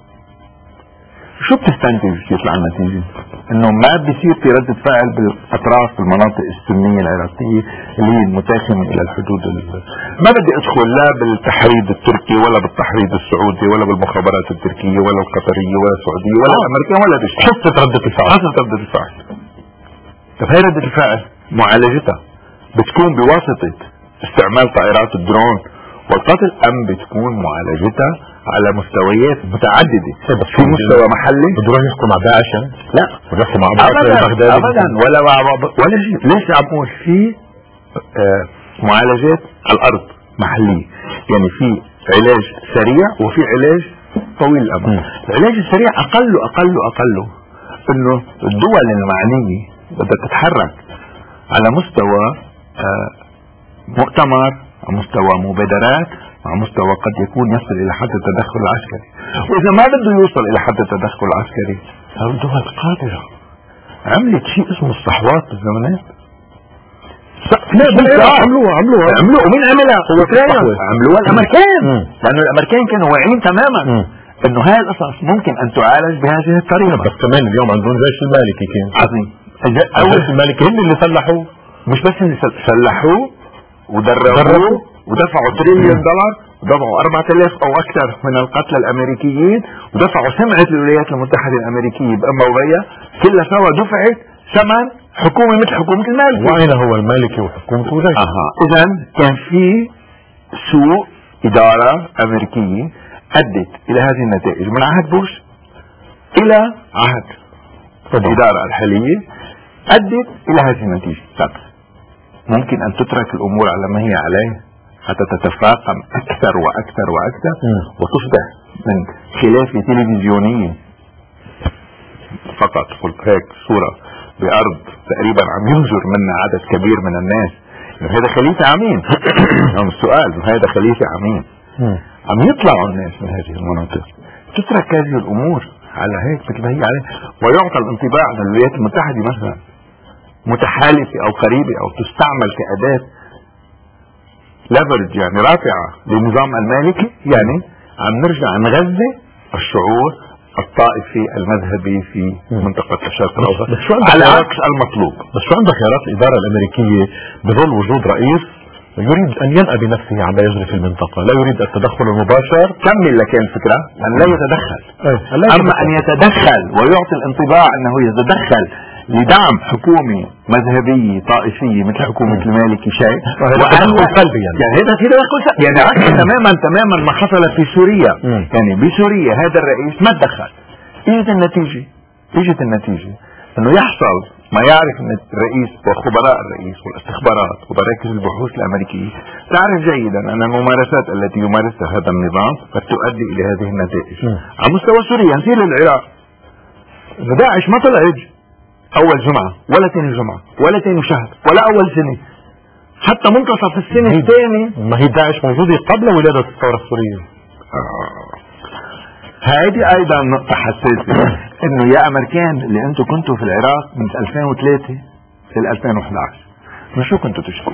شو بتستنتج يطلع النتيجة؟ انه ما بيصير في ردة فعل بالاطراف بالمناطق السنية العراقية اللي هي المتاخمة الى الحدود ال... ما بدي ادخل لا بالتحريض التركي ولا بالتحريض السعودي ولا بالمخابرات التركية ولا القطرية ولا السعودية ولا آه. الامريكان ولا بشيء. حصة ردة الفعل حصة ردة الفعل. طب هي ردة الفعل معالجتها بتكون بواسطة استعمال طائرات الدرون والقتل ام بتكون معالجتها على مستويات متعددة؟ في مستوى محلي بدهم يحكوا مع داعش؟ لا يحكوا مع ابدا ابدا ولا ولا شيء. ليش عم بقول في آه معالجات على الارض محلية؟ يعني في علاج سريع وفي علاج طويل الامد. العلاج السريع اقل اقل اقل انه الدول المعنية بدها تتحرك على مستوى آه مؤتمر، على مستوى مبادرات، على مستوى قد يكون يصل الى حد التدخل العسكري. واذا ما بده يوصل الى حد التدخل العسكري الدول قادرة عملت شيء اسمه الصحوات بالزمانات. لا بالعراق عملوها عملوها عملوها ومين عملها؟ هو عملوها الامريكان، لانه الامريكان كانوا واعيين تماما م. انه هاي القصص ممكن ان تعالج بهذه الطريقة. بس كمان اليوم عندهم جيش المالكي كان عظيم. الجيش المالكي هم اللي سلحوه، مش بس اللي سلحوه ودربوه ودفعوا تريليون دولار ودفعوا أربعة آلاف او اكثر من القتلى الامريكيين ودفعوا سمعة الولايات المتحدة الامريكية بأما وبيا كلها سوا دفعت ثمن حكومة مثل حكومة المالكي. وين هو المالكي وحكومته وجيش؟ اها اذا كان في سوء ادارة امريكية ادت الى هذه النتائج من عهد بوش الى عهد الادارة الحالية ادت الى هذه النتيجة. طب ممكن ان تترك الامور على ما هي عليه حتى تتفاقم اكثر واكثر واكثر م. وتصبح من خلافة تلفزيونية فقط قلت هيك صورة بارض تقريبا عم ينجر منا عدد كبير من الناس هذا خليفة عمين. السؤال هذا خليفة عمين عم يطلعوا الناس من هذه المناطق. تترك هذه الامور على هيك مثل ما هي عليه ويعطى الانطباع ان الولايات المتحدة مثلا متحالفة او قريبة او تستعمل كأداة ليفرج يعني رافعة للنظام المالكي. يعني عم نرجع نغذي الشعور الطائفي المذهبي في منطقة الشرق الاوسط على عكس المطلوب. بس شو عندك خيارات الادارة الامريكية بظل وجود رئيس يريد ان ينأى بنفسه عما يجري في المنطقة، لا يريد التدخل المباشر؟ كمل لك الفكرة ان لا يتدخل. اما ان يتدخل ويعطي الانطباع انه يتدخل لدعم حكومة مذهبية طائفية مثل حكومة المالكي شيء وتدخل سلبي يعني يعني هذا في تدخل سلبي يعني عكس تماما تماما ما حصل في سوريا. م. يعني بسوريا هذا الرئيس ما تدخل. اجت النتيجة اجت النتيجة انه يحصل ما يعرف ان الرئيس وخبراء الرئيس والاستخبارات ومراكز البحوث الامريكية تعرف جيدا ان الممارسات التي يمارسها هذا النظام قد تؤدي الى هذه النتائج. م. على مستوى سوريا نسير للعراق. داعش ما طلع اول جمعة ولا ثاني جمعة ولا ثاني شهر ولا اول سنة حتى منتصف السنة الثاني. ما هي داعش موجودة قبل ولادة الثورة السورية. آه. هذه ايضا نقطة حساسة انه يا امريكان اللي انتم كنتوا في العراق من ألفين وثلاثة الى ألفين وأحد عشر من شو كنتوا تشكوا؟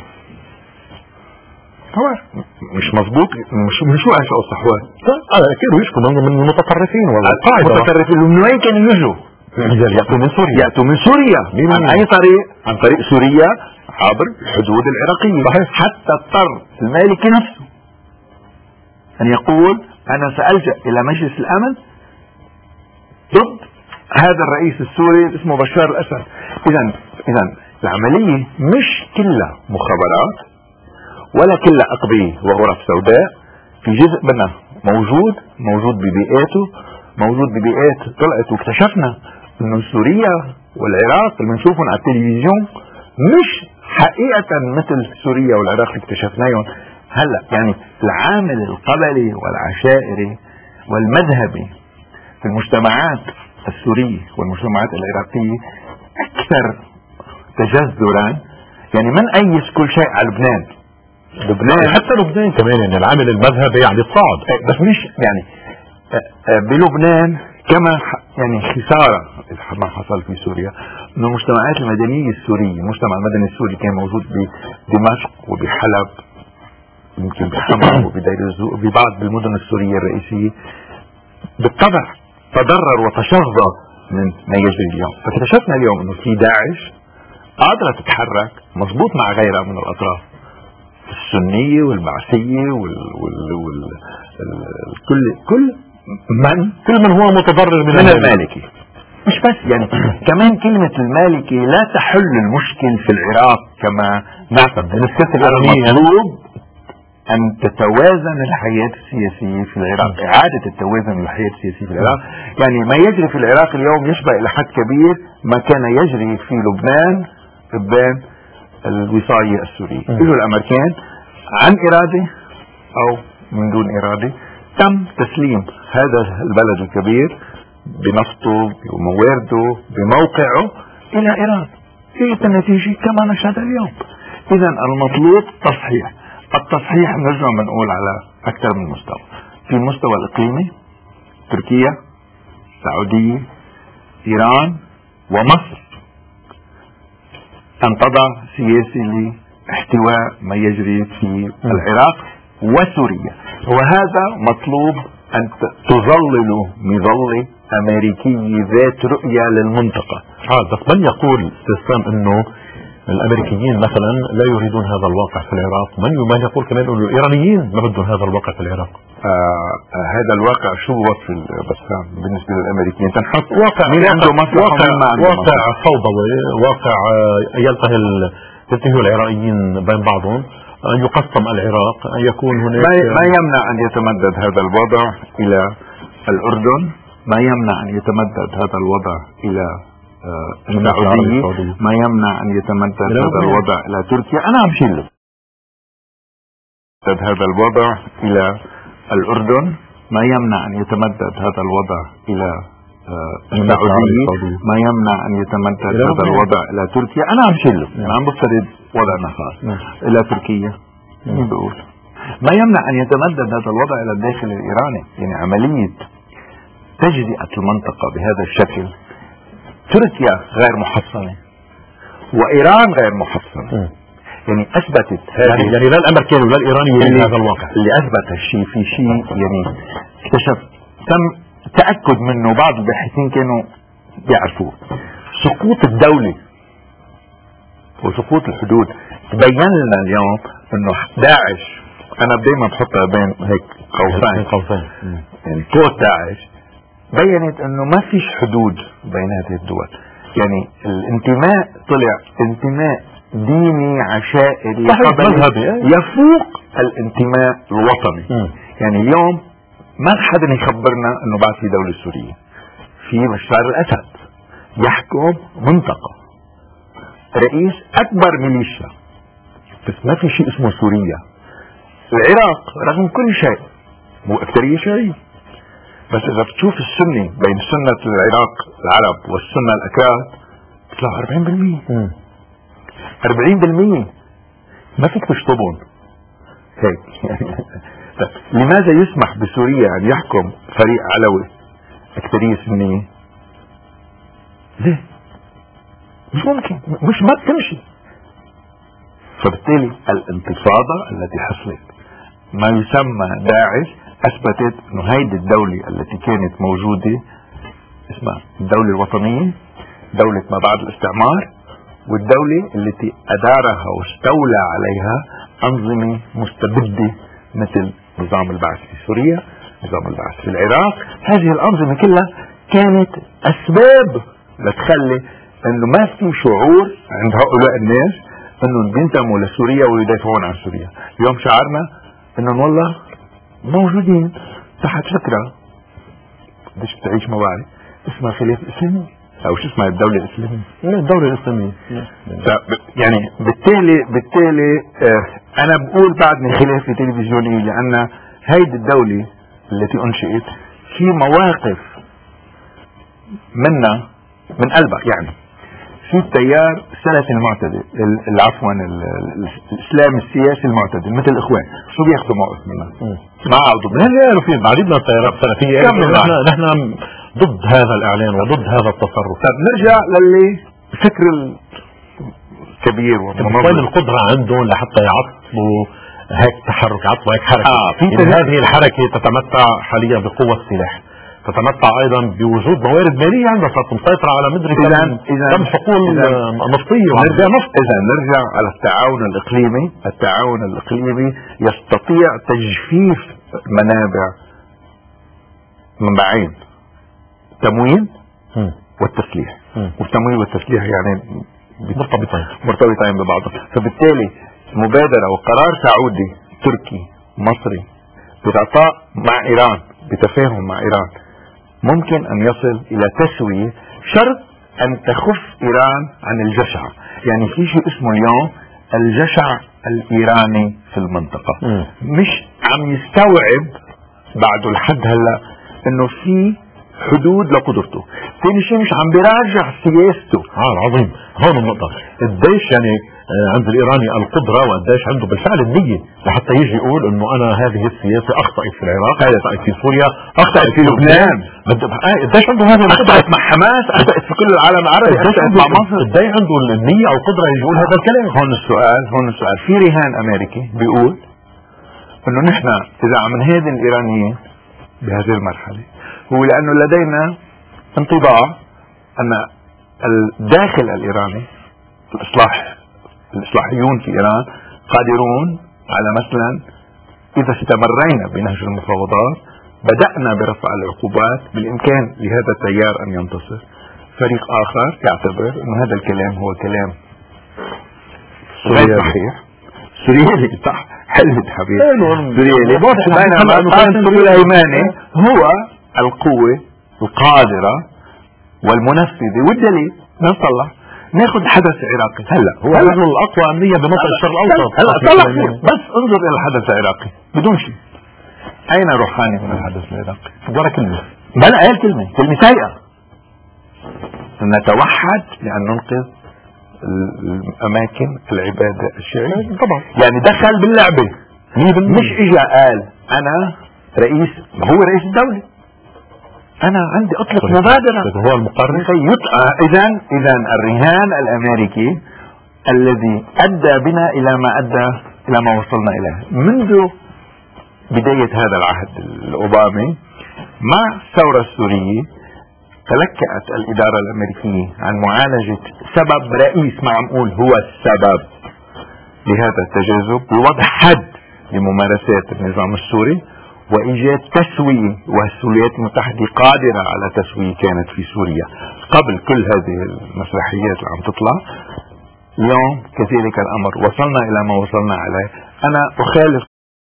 هو مش مظبوط مش من شو انشأوا الصحوات؟ اه كانوا يشكوا من المتطرفين والله المتطرفين من وين كانوا يجوا؟ يأتوا من سوريا يأتوا من سوريا عن اي طريق؟ عن طريق سوريا عبر الحدود العراقية. صحيح. حتى اضطر المالكي نفسه ان يقول انا سألجأ الى مجلس الامن ضد هذا الرئيس السوري اسمه بشار الاسد. اذا اذا العملية مش كلها مخابرات ولا كلها اقبية وغرف سوداء. في جزء منها موجود موجود ببيئاته موجود ببيئات طلعت واكتشفنا انه سوريا والعراق اللي بنشوفهم على التلفزيون مش حقيقة مثل سوريا والعراق اللي اكتشفناهم هلا. يعني العامل القبلي والعشائري والمذهبي في المجتمعات السورية والمجتمعات العراقية اكثر تجذرا. يعني من ايس كل شيء على لبنان لبنان حتى لبنان كمان يعني العامل المذهبي يعني تصاعد بس مش يعني بلبنان كما يعني خسارة ما حصل في سوريا انه المجتمعات المدنية السورية المجتمع المدني السوري كان موجود بدمشق وبحلب يمكن بحما وبدير الزوق وببعض المدن السورية الرئيسية بالطبع تضرر وتشظى من ما يجري اليوم. فاكتشفنا اليوم انه في داعش قادرة تتحرك مضبوط مع غيرها من الاطراف السنية والبعثية وال, وال... وال... ال... كل كل من كل من هو متضرر من, من المالكي. مش بس يعني كمان كلمة المالكي لا تحل المشكل في العراق كما نعتقد. المطلوب أن تتوازن الحياة السياسية في العراق، إعادة التوازن الحياة السياسية في العراق. يعني ما يجري في العراق اليوم يشبه إلى حد كبير ما كان يجري في لبنان قبل الوصاية السورية. إجوا الأمريكان عن إرادة أو من دون إرادة تم تسليم هذا البلد الكبير بنفطه بموارده بموقعه إلى إيران. هي النتيجة كما نشهد اليوم. إذا المطلوب تصحيح. التصحيح نرجع بنقول على أكثر من مستوى. في المستوى الإقليمي تركيا، السعودية، إيران ومصر أن تضع سياسة لاحتواء ما يجري في العراق وسوريا. وهذا مطلوب أن تظلل مظلة أمريكية ذات رؤية للمنطقة. آه بس من يقول استسلام أنه الأمريكيين مثلا لا يريدون هذا الواقع في العراق؟ من من يقول كمان أنه الإيرانيين ما بدهم هذا الواقع في العراق؟ آه آه هذا الواقع شو وصف بسام بالنسبة للأمريكيين؟ تنحط واقع مين عنده مصلحة واقع, واقع فوضوي، واقع يلتهي يلتهي العراقيين بين بعضهم، أن يقسم العراق، أن يكون هناك ما يمنع أن يتمدد هذا الوضع إلى الأردن، ما يمنع أن يتمدد هذا الوضع إلى السعودية، ما يمنع أن يتمدد هذا الوضع إلى تركيا. أنا عم شيل هذا الوضع إلى الأردن، ما يمنع أن يتمدد هذا الوضع إلى السعودية، ما يمنع أن يتمدد هذا الوضع إلى تركيا. أنا عم شيل أنا عم بفترض وضعنا خاص إلى تركيا. مين بقول ما يمنع أن يتمدد هذا الوضع إلى الداخل الإيراني؟ يعني عملية تجزئة المنطقة بهذا الشكل، تركيا غير محصنة وإيران غير محصنة. يعني أثبتت هذه يعني, يعني لا الأمريكان ولا الإيرانيين من هذا الواقع اللي أثبت الشيء في شيء يعني اكتشف تم تأكد منه، بعض الباحثين كانوا يعرفوه. سقوط الدولة وسقوط الحدود تبين لنا اليوم انه داعش، انا دايما بحطها بين هيك قوسين قوسين يعني قوة داعش بينت انه ما فيش حدود بين هذه الدول. يعني الانتماء طلع انتماء ديني عشائري قبلي يفوق الانتماء الوطني. م. يعني اليوم ما حدا يخبرنا انه بعد في دولة سورية، في بشار الاسد يحكم منطقة، رئيس اكبر ميليشيا، بس ما في شيء اسمه سوريا. العراق رغم كل شيء مو اكثرية شيعية، بس اذا بتشوف السني بين سنة العراق العرب والسنة الاكراد بيطلعوا أربعين بالمية. أربعين بالمية ما فيك تشطبون هيك يعني. لماذا يسمح بسوريا ان يحكم فريق علوي اكثرية سنية؟ ليه؟ مش ممكن، مش ما بتمشي. فبالتالي الانتفاضة التي حصلت ما يسمى داعش اثبتت انه هيدي الدولة التي كانت موجودة اسمها الدولة الوطنية، دولة ما بعد الاستعمار، والدولة التي ادارها واستولى عليها انظمة مستبدة مثل نظام البعث في سوريا، نظام البعث في العراق. هذه الانظمة كلها كانت اسباب لتخلي انه ما في شعور عند هؤلاء الناس انه بينتموا لسوريا ويدافعون عن سوريا. اليوم شعرنا انه والله موجودين تحت فكرة بديش بتعيش ما بعرف اسمها خلافة اسلامية او شو اسمها الدولة الاسلامية، الدولة الاسلامية. يعني بالتالي بالتالي آه انا بقول بعدني خلافة تلفزيونية، لان هيدي الدولة التي انشئت في مواقف منا من قلبك. يعني في التيار السلفي المعتدل، عفوا الاسلام السياسي المعتدل مثل الاخوان، شو بياخذوا موقف منا؟ ما عودوا لا لا في عديدنا التيارات السلفية، نحن نحن ضد هذا الاعلان وضد هذا التصرف. طب نرجع للي الفكر الكبير والمنظم، وين القدرة عندهم لحتى يعطلوا هيك تحركات وهيك حركه. آه في إن هذه الحركه تتمتع حاليا بقوه سلاح، تتمتع ايضا بوجود موارد ماليه عندها، صارت مسيطره على مدري كم كم حقول نفطيه ونرجع نفط. اذا نرجع على التعاون الاقليمي، التعاون الاقليمي يستطيع تجفيف منابع منبعين، تموين م. والتسليح. م. والتموين والتسليح يعني مرتبطين مرتبطين ببعضهم. فبالتالي مبادرة وقرار سعودي تركي مصري بإعطاء مع إيران، بتفاهم مع إيران، ممكن أن يصل إلى تسوية، شرط أن تخف إيران عن الجشع. يعني في شيء اسمه اليوم الجشع الإيراني في المنطقة. م. مش عم يستوعب بعده لحد هلا انه في حدود لقدرته. ثاني شيء مش عم بيراجع سياسته. اه عظيم. هون النقطة، قديش يعني عند الايراني القدرة وقديش عنده بالفعل النية لحتى يجي يقول انه انا هذه السياسة اخطأت في العراق، اخطأت في سوريا، اخطأت في لبنان. قديش عنده هذا، اخطأت مع حماس، اخطأت في كل العالم العربي، اخطأت مع مصر. قديش عنده النية او القدرة يجي يقول هذا الكلام. هون السؤال، هون السؤال في رهان امريكي بيقول انه نحن اذا عم نهادن الايرانيين بهذه المرحلة هو لانه لدينا انطباع ان الداخل الايراني، الاصلاح الاصلاحيون في ايران قادرون على مثلا اذا استمرينا بنهج المفاوضات بدأنا برفع العقوبات بالامكان لهذا التيار ان ينتصر. فريق اخر يعتبر انه هذا الكلام هو كلام غير صحيح، سوريالي صح، حلت حبيبي سوريالي. بينما سليماني هو القوة القادرة والمنفذة، والدليل نطلع ناخذ حدث عراقي هلا هو نحن الاقوى امنية بمنطقة الشرق الاوسط. هلا طلع بس انظر الى الحدث العراقي بدون شيء. اين روحاني من الحدث العراقي؟ ولا كلمة. بلا قال كلمة، كلمة سيئة. نتوحد لان ننقذ الاماكن العبادة الشيعية. طبعا يعني دخل باللعبة، مش اجا قال انا رئيس، هو رئيس الدولة، انا عندي اطلق مبادرة، هو المقرر. اذا اذا الرهان الامريكي الذي ادى بنا الى ما ادى الى ما وصلنا اليه منذ بداية هذا العهد الاوبامي مع الثورة السورية. تلكأت الإدارة الأمريكية عن معالجة سبب رئيس، ما عم أقول هو السبب لهذا التجاذب، بوضع حد لممارسات النظام السوري وإيجاد تسوية، والولايات المتحدة قادرة على تسوية كانت في سوريا قبل كل هذه المسرحيات اللي عم تطلع. اليوم كذلك الأمر، وصلنا إلى ما وصلنا عليه. أنا أخالف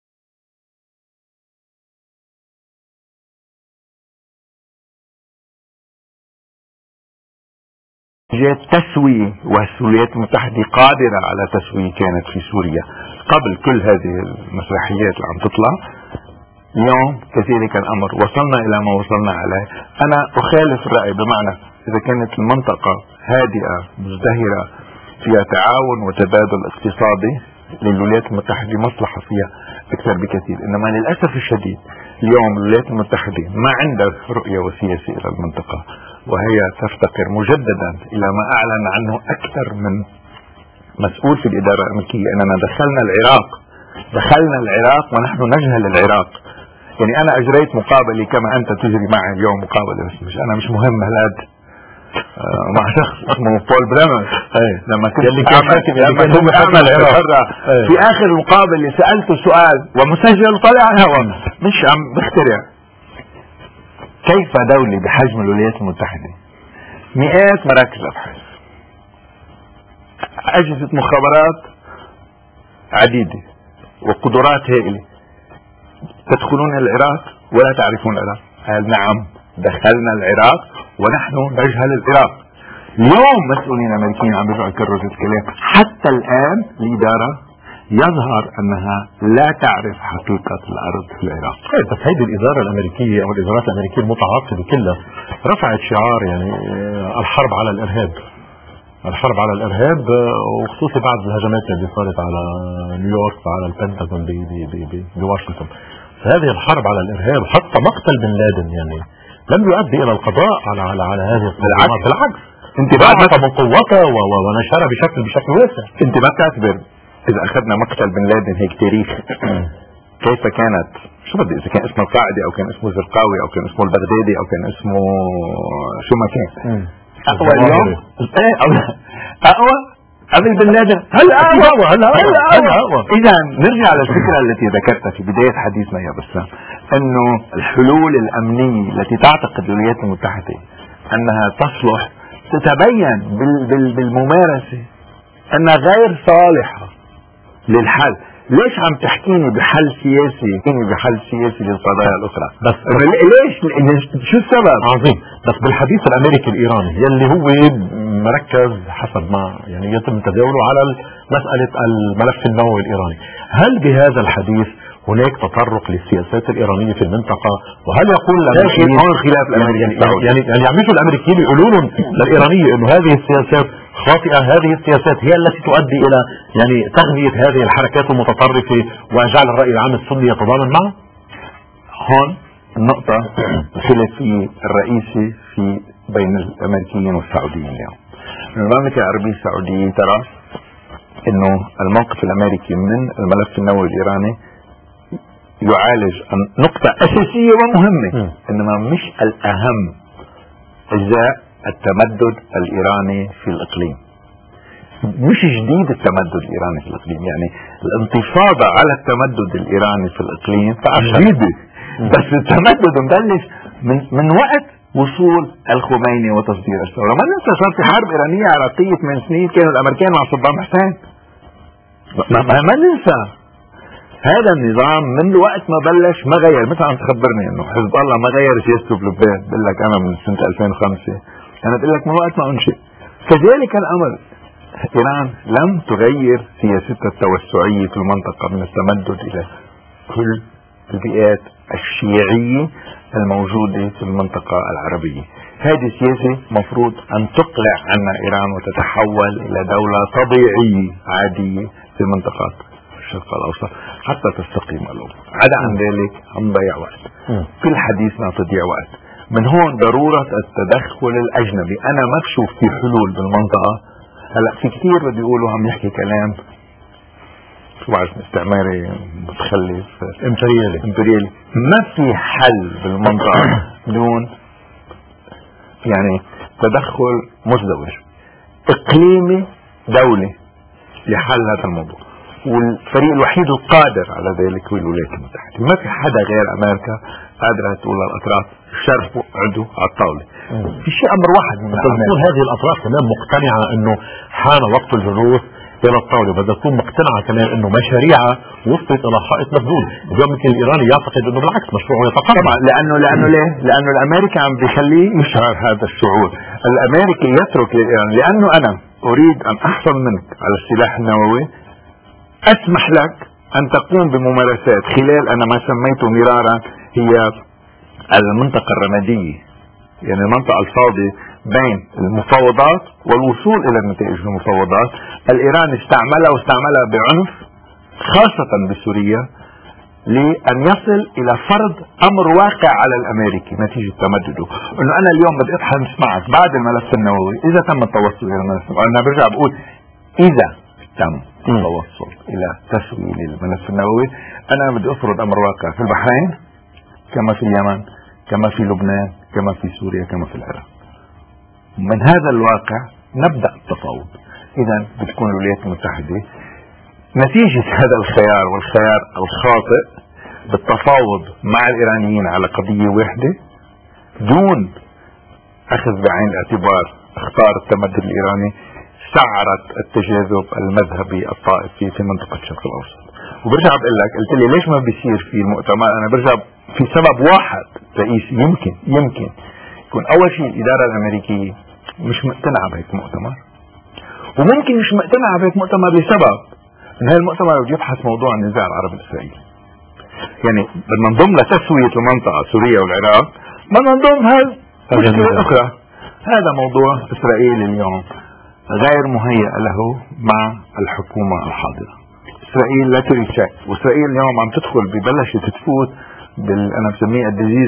إيجاد تسوية، والولايات المتحدة قادرة على تسوية كانت في سوريا قبل كل هذه المسرحيات اللي عم تطلع. اليوم كذلك الأمر، وصلنا إلى ما وصلنا عليه. أنا أخالف الرأي، بمعنى إذا كانت المنطقة هادئة مزدهرة فيها تعاون وتبادل اقتصادي للولايات المتحدة مصلحة فيها أكثر بكثير. إنما للأسف الشديد اليوم الولايات المتحدة ما عندها رؤية وسياسة إلى المنطقة، وهي تفتقر مجددا إلى ما أعلن عنه أكثر من مسؤول في الإدارة الأمريكية، أننا دخلنا العراق دخلنا العراق ونحن نجهل العراق. يعني أنا أجريت مقابلة كما أنت تجري معي اليوم مقابلة، بس مش أنا مش مهم هلاد آه مع شخص اسمه بول بريمر. لما كنت اللي كان حاكم لما كنت أعمل العراق في آخر المقابلة سألته سؤال ومسجل طلع على الهواء، مش عم بخترع. كيف دولة بحجم الولايات المتحدة مئات مراكز أبحاث، أجهزة مخابرات عديدة وقدرات هائلة، تدخلون العراق ولا تعرفون العراق؟ قال نعم، دخلنا العراق ونحن نجهل العراق. اليوم مسؤولين امريكيين عم بيرجعوا يكرروا هذا الكلام. حتى الان الاداره يظهر انها لا تعرف حقيقه الارض في العراق. بس هيدي الاداره الامريكيه او الادارات الامريكيه المتعاقبه كلها رفعت شعار يعني الحرب على الارهاب، الحرب على الارهاب، وخصوصا بعد الهجمات اللي صارت على نيويورك وعلى البنتاغون بواشنطن. فهذه الحرب على الارهاب حتى مقتل بن لادن يعني لم يؤدي الى القضاء على على على هذه التنظيمات، بالعكس انت بعد من قوتها ونشرها بشكل بشكل واسع. انت ما بتعتبر اذا اخذنا مقتل بن لادن هيك تاريخ كيف كانت، شو بدي اذا كان اسمه القاعدة او كان اسمه زرقاوي او كان اسمه البغدادي او كان اسمه شو ما كان، اقوى اليوم ايه اقوى قبل بن لادن، هلا اقوى هلا اقوى. اذا نرجع للفكرة التي ذكرتها في بداية حديثنا يا بسام، انه الحلول الامنية التي تعتقد الولايات المتحدة انها تصلح تتبين بال بال بالممارسة انها غير صالحة للحل. ليش عم تحكيني بحل سياسي؟ تحكيني بحل سياسي للقضايا الاخرى، بس ليش؟ شو السبب؟ عظيم. بس بالحديث الامريكي الايراني يلي هو مركز حسب ما يعني يتم تداوله على مسألة الملف النووي الايراني، هل بهذا الحديث هناك تطرق للسياسات الايرانية في المنطقة؟ وهل يقول الامريكيين هون خلاف الامريكيين يعني يعني يعني يعملوا الامريكيين يقولوا لهم للايرانية انه هذه السياسات خاطئة، هذه السياسات هي التي تؤدي الى يعني تغذية هذه الحركات المتطرفة وجعل الرأي العام السني يتضامن معه؟ هون النقطة الخلافية الرئيسي في بين الامريكيين والسعوديين اليوم. المملكة العربية السعودية ترى انه الموقف الامريكي من الملف النووي الايراني يعالج نقطة اساسية ومهمة، انما مش الاهم اجزاء التمدد الايراني في الاقليم. مش جديد التمدد الايراني في الاقليم، يعني الانتفاضة على التمدد الايراني في الاقليم جديدة، بس التمدد مبلش من من وقت وصول الخميني وتصدير الثورة. ما ننسى صار في حرب ايرانية عراقية من سنين كانوا الامريكان مع صدام حسين، ما, ما, ما ننسى هذا النظام من وقت ما بلش ما غير. مثل عم تخبرني انه حزب الله ما غير سياسته بلبنان، بقول لك انا من سنة ألفين وخمسة، انا بقول لك من وقت ما انشئ. كذلك الامر ايران لم تغير سياستها التوسعية في المنطقة من التمدد الى كل البيئات الشيعية الموجودة في المنطقة العربية. هذه سياسة مفروض ان تقلع عنا ايران وتتحول الى دولة طبيعية عادية في المنطقات الشرق الاوسط حتى تستقيم الامور. عدا عن ذلك عم نضيع وقت، كل حديثنا تضيع وقت. من هون ضرورة التدخل الاجنبي. انا ما بشوف في حلول بالمنطقة. هلا في كثير بده يقولوا عم يحكي كلام شو بعرف استعماري متخلف امبريالي امبريالي. ما في حل بالمنطقة بدون يعني تدخل مزدوج اقليمي دولي لحل هذا الموضوع، والفريق الوحيد القادر على ذلك هو الولايات المتحدة. ما في حدا غير امريكا قادرة تقول للاطراف شرفوا عدوا على الطاولة. في شيء امر واحد من تكون هذه الاطراف كمان مقتنعة انه حان وقت الجلوس الى الطاولة، بدها تكون مقتنعة كمان انه مشاريعها وصلت الى حائط مسدود. اليوم يمكن الايراني يعتقد انه بالعكس مشروعه يتقدم، لانه لانه ليه؟ لانه الامريكي عم بيخليه يشعر هذا الشعور. الامريكي يترك للايران، لانه انا اريد ان احصل منك على السلاح النووي، اسمح لك ان تقوم بممارسات خلال انا ما سميته مرارا هي المنطقة الرمادية، يعني المنطقة الفاضية بين المفاوضات والوصول الى النتائج المفاوضات. الايران استعملها واستعملها بعنف خاصة بسوريا لان يصل الى فرض امر واقع على الامريكي نتيجة تمدده، انه انا اليوم بدي اتحدث معك بعد الملف النووي اذا تم التوصل الى الملف النووي. انا برجع بقول اذا تم التوصل الى تسوية الملف النووي انا بدي افرض امر واقع في البحرين كما في اليمن كما في لبنان كما في سوريا كما في العراق. من هذا الواقع نبدأ التفاوض. اذا بتكون الولايات المتحدة نتيجة هذا الخيار والخيار الخاطئ بالتفاوض مع الايرانيين على قضية واحدة دون اخذ بعين الاعتبار اختار التمدد الايراني، سعرت التجاذب المذهبي الطائفي في منطقة الشرق الاوسط. وبرجع بقول لك قلت لي ليش ما بيصير في المؤتمر، انا برجع في سبب واحد رئيسي. يمكن يمكن يكون اول شيء الادارة الامريكية مش مقتنعة بهيك مؤتمر، وممكن مش مقتنعة بهيك مؤتمر لسبب ان هذا المؤتمر بده يبحث موضوع النزاع العربي الاسرائيلي. يعني بدنا نضم لتسوية المنطقة سوريا والعراق بدنا نضم هذا مشكلة اخرى. هذا موضوع اسرائيل اليوم غير مهيئ له مع الحكومة الحاضرة. اسرائيل لا تريد شيء، واسرائيل اليوم عم تدخل ببلشت تفوت بال انا بسميه الديزيز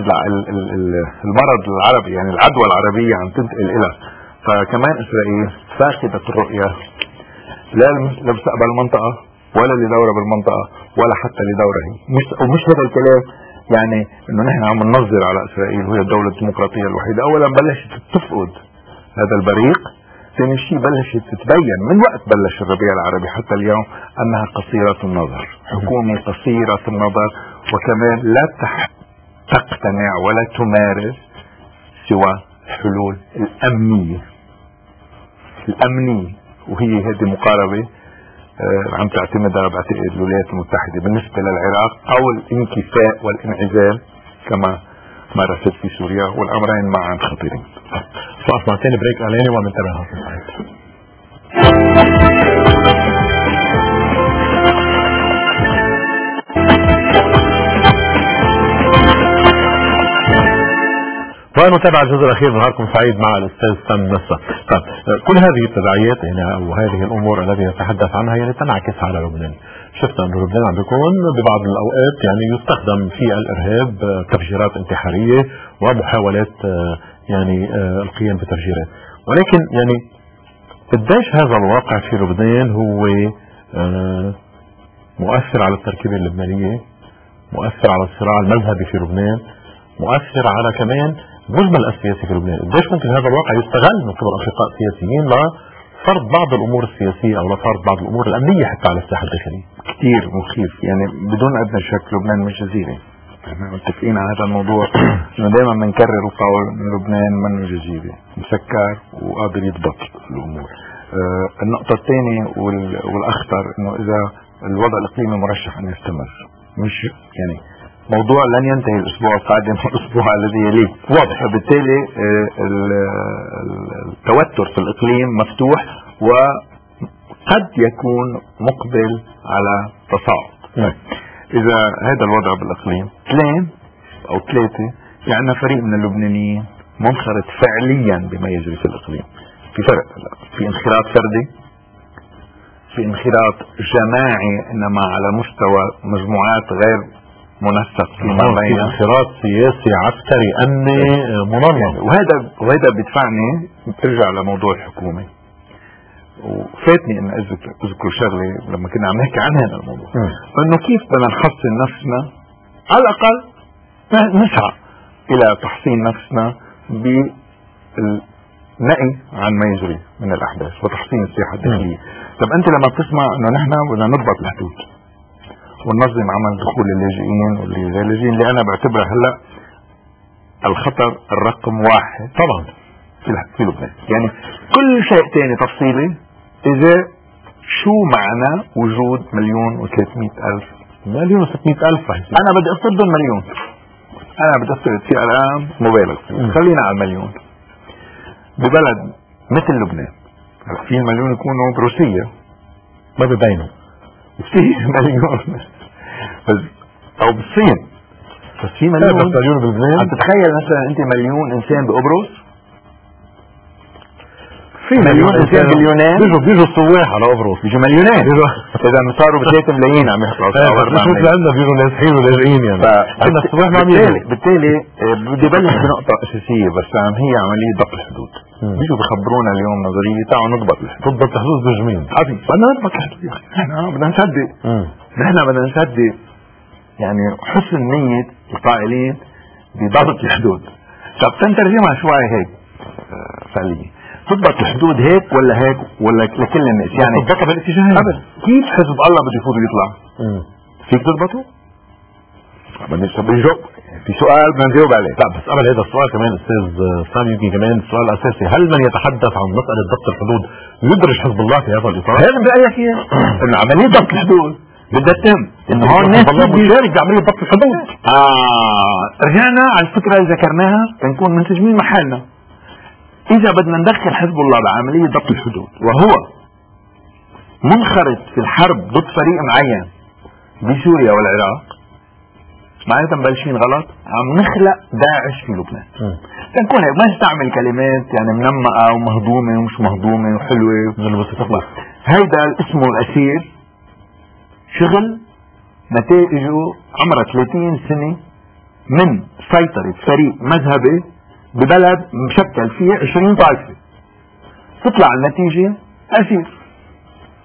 المرض العربي، يعني العدوى العربية عم تنتقل الى. فكمان اسرائيل فاقدة الرؤية لا لمستقبل المنطقة ولا لدورة بالمنطقة ولا حتى لدورة هي. مش ومش هذا الكلام يعني انه نحن عم ننظر على اسرائيل وهي الدولة الديمقراطية الوحيدة. اولا بلشت تفقد هذا البريق، ثاني شيء بلشت تتبين من وقت بلش الربيع العربي حتى اليوم انها قصيرة النظر، حكومة قصيرة النظر، وكمان لا تقتنع ولا تمارس سوى الحلول الامنية الامنية وهي هذه مقاربة آه عم تعتمدها بعتقد الولايات المتحدة بالنسبة للعراق، او الانكفاء والانعزال كما مارست في سوريا، والامرين معا خطيرين. فاسمع تاني بريك اعلاني ومنتبه حافظ سعيد. ونتابع الجزء الاخير من نهاركم سعيد مع الاستاذ سامي نصر. طيب كل هذه التداعيات يعني او هذه الامور التي نتحدث عنها يعني تنعكس على لبنان. شفنا ان لبنان عم بيكون ببعض الاوقات يعني يستخدم في الارهاب تفجيرات انتحاريه ومحاولات يعني القيام بتفجيرات، ولكن يعني قديش هذا الواقع في لبنان هو مؤثر على التركيبه اللبنانيه، مؤثر على الصراع المذهبي في لبنان، مؤثر على كمان مجمل السياسي في لبنان. قديش ممكن هذا الواقع يستغل من قبل اشقاء سياسيين لفرض بعض الامور السياسيه او لفرض بعض الامور الامنيه حتى على الساحه الداخليه؟ كثير مخيف يعني بدون ادنى شك. لبنان مش جزيره، احنا متفقين على هذا الموضوع انه دائما بنكرر القول ان لبنان منه جزيره، مسكر وقادر يضبط الامور. آه النقطه الثانيه والاخطر انه اذا الوضع الاقليمي مرشح ان يستمر، مش يعني موضوع لن ينتهي الاسبوع القادم والاسبوع الذي يليه واضح، فبالتالي التوتر في الاقليم مفتوح وقد يكون مقبل على تصاعد. اذا هذا الوضع بالاقليم اثنين او ثلاثة يعني فريق من اللبنانيين منخرط فعليا بما يجري في الاقليم. في فرق في انخراط فردي، في انخراط جماعي انما على مستوى مجموعات غير منسق فيما بين، انخراط سياسي عسكري امني منظم. وهذا وهذا بيدفعني برجع لموضوع الحكومه. وفاتني ان اذكر اذكر شغله لما كنا عم نحكي عن هذا الموضوع، انه كيف بدنا نحصن نفسنا على الاقل نسعى الى تحصين نفسنا بالنقي عن ما يجري من الاحداث وتحصين الساحه الداخليه. طب انت لما بتسمع انه نحن بدنا نضبط الحدود وننظم عمل دخول اللاجئين واللاجئين اللي انا بعتبره هلا الخطر الرقم واحد طبعا في لبنان، يعني كل شيء ثاني تفصيلي اذا شو معنى وجود مليون وثلاثمئة الف مليون وستمئة الف انا بدي افترض المليون، انا بدي افترض في ارقام مبالغ خلينا على المليون ببلد مثل لبنان. في المليون يكونوا بروسيا ما ببينوا، في مليون بس او بالصين، بس في مليون مليون بلبنان. عم تتخيل مثلا انت مليون انسان بقبرص، في مليون انسان باليونان، بيجوا بيجوا السواح على قبرص، بيجوا مليونين اذا صاروا بثلاثة ملايين عم يحصلوا صور. مش مثل عندنا بيجوا نازحين ولاجئين يعني عندنا السواح ما عم بالتالي بالتالي بدي بلش بنقطة اساسية بس عم هي عملية ضبط الحدود. بيجوا بخبرونا اليوم نظرية تعالوا نضبط الحدود. تضبط الحدود بجميل عظيم، بدنا نضبط الحدود يا اخي، نحن بدنا نصدق نحن بدنا نصدق يعني حسن نية القائلين بضبط الحدود. طب تنترجمها شوي هيك فعليا، تضبط الحدود هيك ولا هيك ولا لكل الناس يعني تضبطها بالاتجاهين. ابدا كيف حزب الله بده يفوت ويطلع؟ فيك تضبطه؟ بدي بيجاوب في سؤال بدنا نجاوب عليه. لا بس قبل هذا السؤال كمان استاذ سامي يجي كمان السؤال الاساسي، هل من يتحدث عن مساله ضبط الحدود يدرج حزب الله في هذا الاطار؟ هذا بدي اقول لك اياه انه عمليه ضبط الحدود بدها تتم، انه هون الناس بيشارك بعمليه ضبط الحدود. اه رجعنا على الفكره اللي ذكرناها تنكون منسجمين محلنا. اذا بدنا ندخل حزب الله بعمليه ضبط الحدود وهو منخرط في الحرب ضد فريق معين بسوريا والعراق، معناتها مبلشين غلط، عم نخلق داعش في لبنان. تنكون هيك ما نستعمل كلمات يعني منمقه ومهضومه ومش مهضومه وحلوه. هيدا اسمه الاسير شغل نتائجه عمرها ثلاثين سنة من سيطرة فريق مذهبي ببلد مشكل فيه عشرين طائفة، تطلع النتيجة أسير.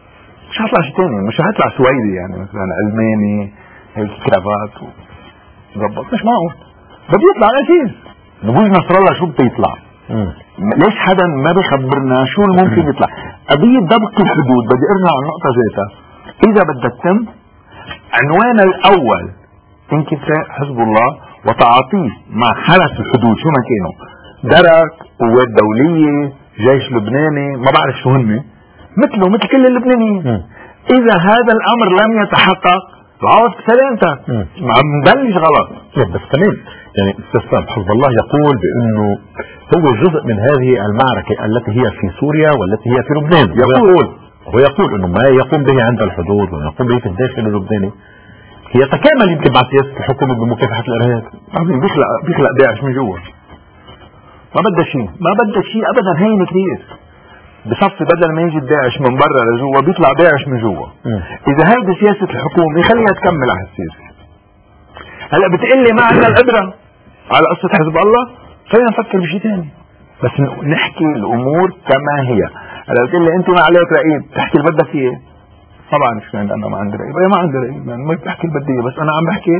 مش هطلع شيء تاني، مش هطلع سويدي يعني مثلا الماني هيك كرافات وظبط، مش معقول. بده يطلع الاسيس نبوز نصر الله شو بده يطلع؟ مم. ليش حدا ما بيخبرنا شو الممكن يطلع؟ قضية ضبط الحدود بدي ارجع على النقطة ذاتها. اذا بدها تتم عنوان الاول انكفاء حزب الله وتعاطيه مع حرس الحدود شو ما كانوا، درك، قوات دولية، جيش لبناني، ما بعرف شو هن، مثله مثل كل اللبنانيين. اذا هذا الامر لم يتحقق العوض سلامتك ما نبلش غلط. بس كمان يعني استاذ حزب الله يقول بانه هو جزء من هذه المعركة التي هي في سوريا والتي هي في لبنان. يقول هو يقول انه ما يقوم به عند الحدود وما يقوم به في الداخل اللبناني هي تكامل يمكن مع سياسة الحكومة بمكافحة الارهاب. بيخلق بيخلق داعش من جوا، ما بدها شيء، ما بدها شيء ابدا، هين كثير. بصفي بدل ما يجي داعش من برا لجوا بيطلع داعش من جوا. اذا هيدي سياسة الحكومة خليها تكمل على السياسة. هلا بتقلي ما عندنا القدرة على قصة حزب الله، خلينا نفكر بشيء ثاني، بس نحكي الامور كما هي. هلا بتقلي انت ما عليك رقيب تحكي اللي بدك اياه، طبعا مش عندي انا ما عندي رقيب، انا ما عندي رقيب يعني ما بحكي اللي بدي اياه، بس انا عم بحكي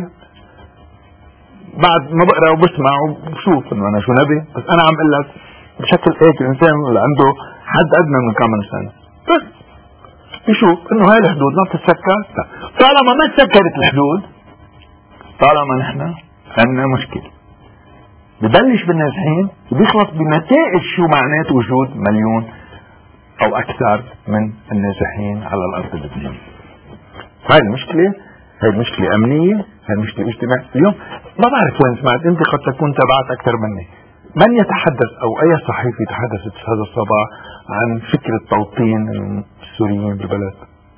بعد ما بقرا وبسمع وبشوف انه انا شو نبي، بس انا عم اقول لك بشكل هيك الانسان اللي عنده حد ادنى من كم سنه بس يشوف انه هاي الحدود ما بتتسكر. طالما ما تسكرت الحدود، طالما نحن عندنا مشكله، ببلش بالنازحين وبيخلص بنتائج شو معنات وجود مليون او اكثر من النازحين على الارض اللبنانيه. هاي المشكله، هاي المشكله امنيه، هاي المشكله اجتماعيه. اليوم ما بعرف وين سمعت، انت قد تكون تابعت اكثر مني، من يتحدث او اي صحيفي تحدثت هذا الصباح عن فكره توطين السوريين بالبلد؟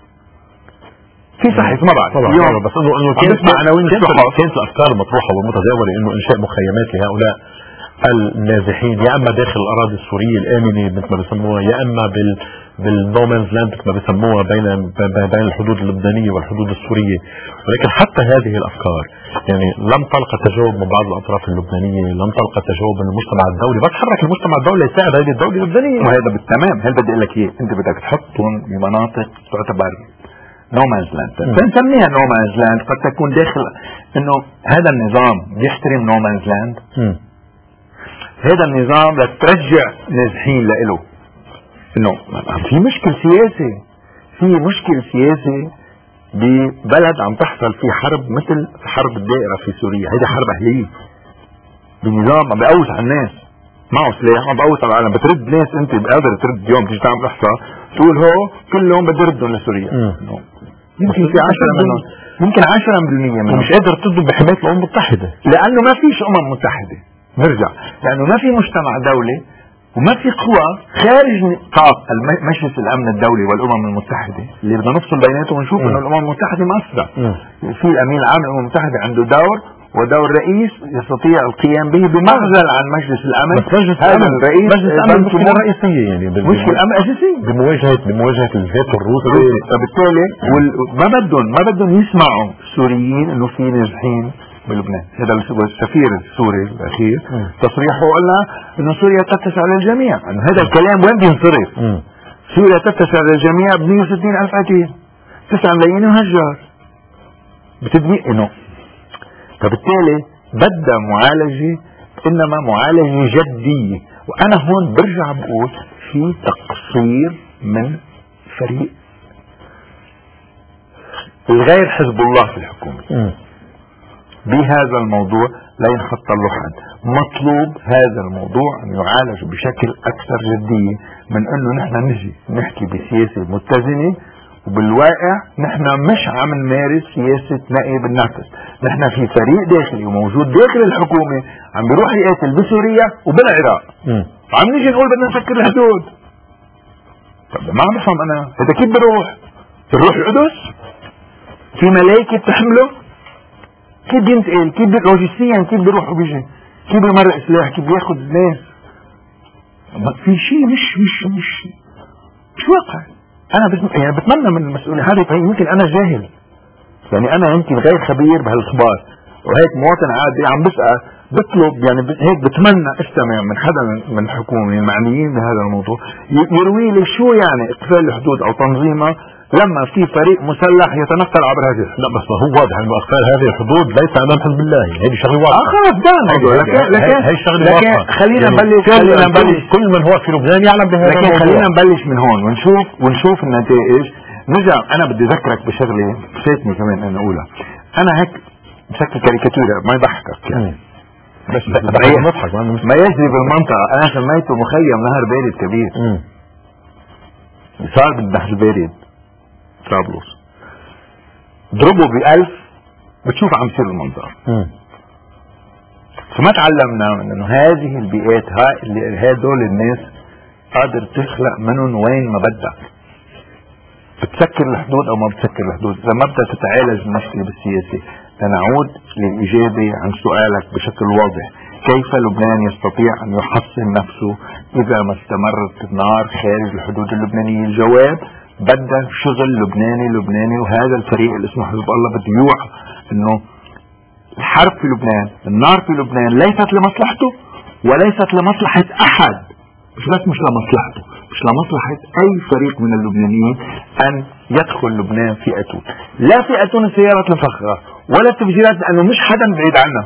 في صحيفه ما بعرف طبعا، بس انه انه كانت عناوين الصحف، كانت الافكار المطروحه والمتداوله انه انشاء مخيمات لهؤلاء النازحين يا اما داخل الاراضي السوريه الامنه مثل ما بيسموها، يا اما بال بالنومانز لاند مثل ما بيسموها بين بين الحدود اللبنانيه والحدود السوريه. ولكن حتى هذه الافكار يعني لم تلقى تجاوب من بعض الاطراف اللبنانيه، لم تلقى تجاوب من المجتمع الدولي. بس حرك المجتمع الدولي يساعد هذه الدوله اللبنانيه، وهذا بالتمام. هل بدي اقول لك ايه، انت بدك تحطهم بمناطق تعتبر نومانز لاند، فنسميها نومانز لاند. قد تكون داخل انه هذا النظام بيحترم نومانز لاند، هذا النظام لترجع نازحين لإله. انه في مشكل سياسي، في مشكل سياسي ببلد عم تحصل في حرب مثل حرب الدائرة في سوريا. هيدا حرب اهلية بنظام عم بقوس على الناس، معه سلاح عم بقوس على العالم. بترد ناس انت قادر ترد اليوم، تيجي تعمل احصاء تقول هو كلهم بدي ردهم لسوريا، يمكن في عشرة منهم، يمكن عشرة بالمية منهم مش قادر تضرب بحماية الامم المتحدة، لانه ما فيش امم متحدة. نرجع لانه ما في مجتمع دولي وما في قوى خارج نطاق مجلس الامن الدولي والامم المتحده اللي بدنا نفصل بيناتهم ونشوف انه الامم المتحده مصدر. في الامين العام للامم المتحده عنده دور، ودور رئيس يستطيع القيام به بمعزل عن مجلس الامن. بس مجلس الامن الرئيس مجلس الامن مشكله رئيسيه يعني مشكله الامن اساسيه بمواجهه بمواجهه الذات الروسي. فبالتالي ما بدهم ما بدهم يسمعوا السوريين انه في نازحين بلبنان. هذا السفير السوري الاخير تصريحه قلنا انه سوريا تتسع للجميع، انه هذا الكلام وين بينصرف؟ سوريا تتسع للجميع ب مية وستين الف قتيل، تسعة ملايين مهجر بتدمير انه. فبالتالي بدها معالجه، انما معالجه جديه. وانا هون برجع بقول في تقصير من فريق الغير حزب الله في الحكومه بهذا الموضوع. لا ينحط له حد. مطلوب هذا الموضوع ان يعالج بشكل اكثر جدية من انه نحن نجي نحكي بسياسة متزنة، وبالواقع نحن مش عم نمارس سياسة نقي بالنفس. نحن في فريق داخلي وموجود داخل الحكومة عم بيروح يقاتل بسوريا وبالعراق، عم نيجي نقول بدنا نسكر الحدود. طب ما عم بفهم انا هذا كيف بروح؟ بروح القدس في ملايكة بتحمله؟ كيف بينتقل؟ كيف لوجستيا كيف بيروح وبيجي؟ كيف بيمرق سلاح؟ كيف بياخذ الناس؟ في شيء مش مش مش مش واقع. انا بت... يعني بتمنى من المسؤولين هذه، يمكن انا جاهل يعني، انا يمكن غير خبير بهالاخبار، وهيك مواطن عادي عم بسأل بطلب يعني هيك بتمنى استمع من حدا من الحكومه المعنيين بهذا الموضوع يروي لي شو يعني اقفال الحدود او تنظيمها لما في فريق مسلح يتنقل عبر هذه. لا بس هو واضح انه اقفال هذه الحدود ليس امام حزب الله، هذه شغله واضحه. اه خلص ده الموضوع. لكن هي شغله واضحه. خلينا نبلش خلينا نبلش كل من هو في لبنان يعلم بهذا الموضوع. لكن خلينا نبلش من هون ونشوف ونشوف النتائج. نرجع. انا بدي اذكرك بشغله فاتني كمان انا اقولها. انا هيك بشكل كاريكاتوره ما يضحكك يعني. بس نضحك ما يجري بالمنطقه. انا سميته مخيم نهر بارد كبير. امم صار بالنهر البارد طرابلس ضربوا بألف بتشوف عم تصير المنظر. امم فما تعلمنا من انه هذه البيئات ها اللي هدول الناس قادر تخلق منهم وين ما بدك. بتسكر الحدود او ما بتسكر الحدود. اذا ما بدها تتعالج المشكله بالسياسه. لنعود للاجابه عن سؤالك بشكل واضح. كيف لبنان يستطيع ان يحصن نفسه اذا ما استمرت النار خارج الحدود اللبنانيه؟ الجواب بدها شغل لبناني لبناني. وهذا الفريق اللي اسمه حزب الله بده يوعى انه الحرب في لبنان، النار في لبنان ليست لمصلحته وليست لمصلحة احد. مش بس مش لمصلحته، مش لمصلحة اي فريق من اللبنانيين ان يدخل لبنان في اتون. لا في اتون السيارات المفخرة ولا التفجيرات، لانه مش حدا بعيد عنها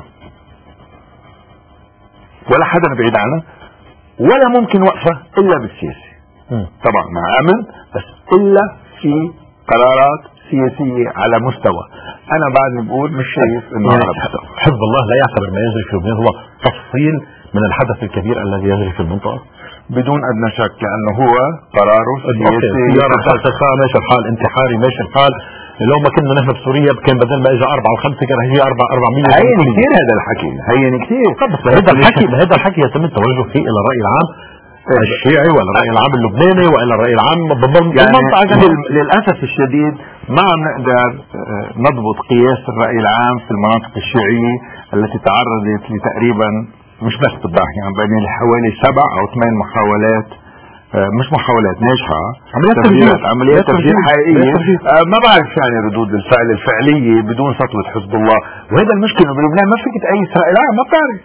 ولا حدا بعيد عنها ولا ممكن وقفة الا بالسياسة. طبعا مع امن بس الا في قرارات سياسية على مستوى. انا بعدني بقول مش شايف انه حزب الله لا يعتبر ما يجري في لبنان هو تفصيل من الحدث الكبير الذي يجري في المنطقة بدون ادنى شك، لانه هو قراره سياسي. سيارة خاصة ماشي الحال، انتحاري ماشي الحال. لو ما كنا نحن بسوريا كان بدل ما اجى أربعة وخمسة كان هي أربعة أربعمية. هين كثير هذا الحكي، هين كثير. هذا الحكي هذا الحكي يتم التوجه فيه الى الرأي العام الشيعي ولا الرأي العام اللبناني وإلى الرأي العام يعني للأسف الشديد ما عم نقدر نضبط قياس الرأي العام في المناطق الشيعية التي تعرضت لتقريبا مش بس بالضاحية يعني بين حوالي سبع أو ثمان محاولات، مش محاولات ناجحة، عمليات تفجير عمليات تفجير حقيقية. ما بعرف يعني ردود الفعل الفعلية بدون سطوة حزب الله. وهذا المشكلة بلبنان ما فيك تقيس رأي العام. ما بتعرف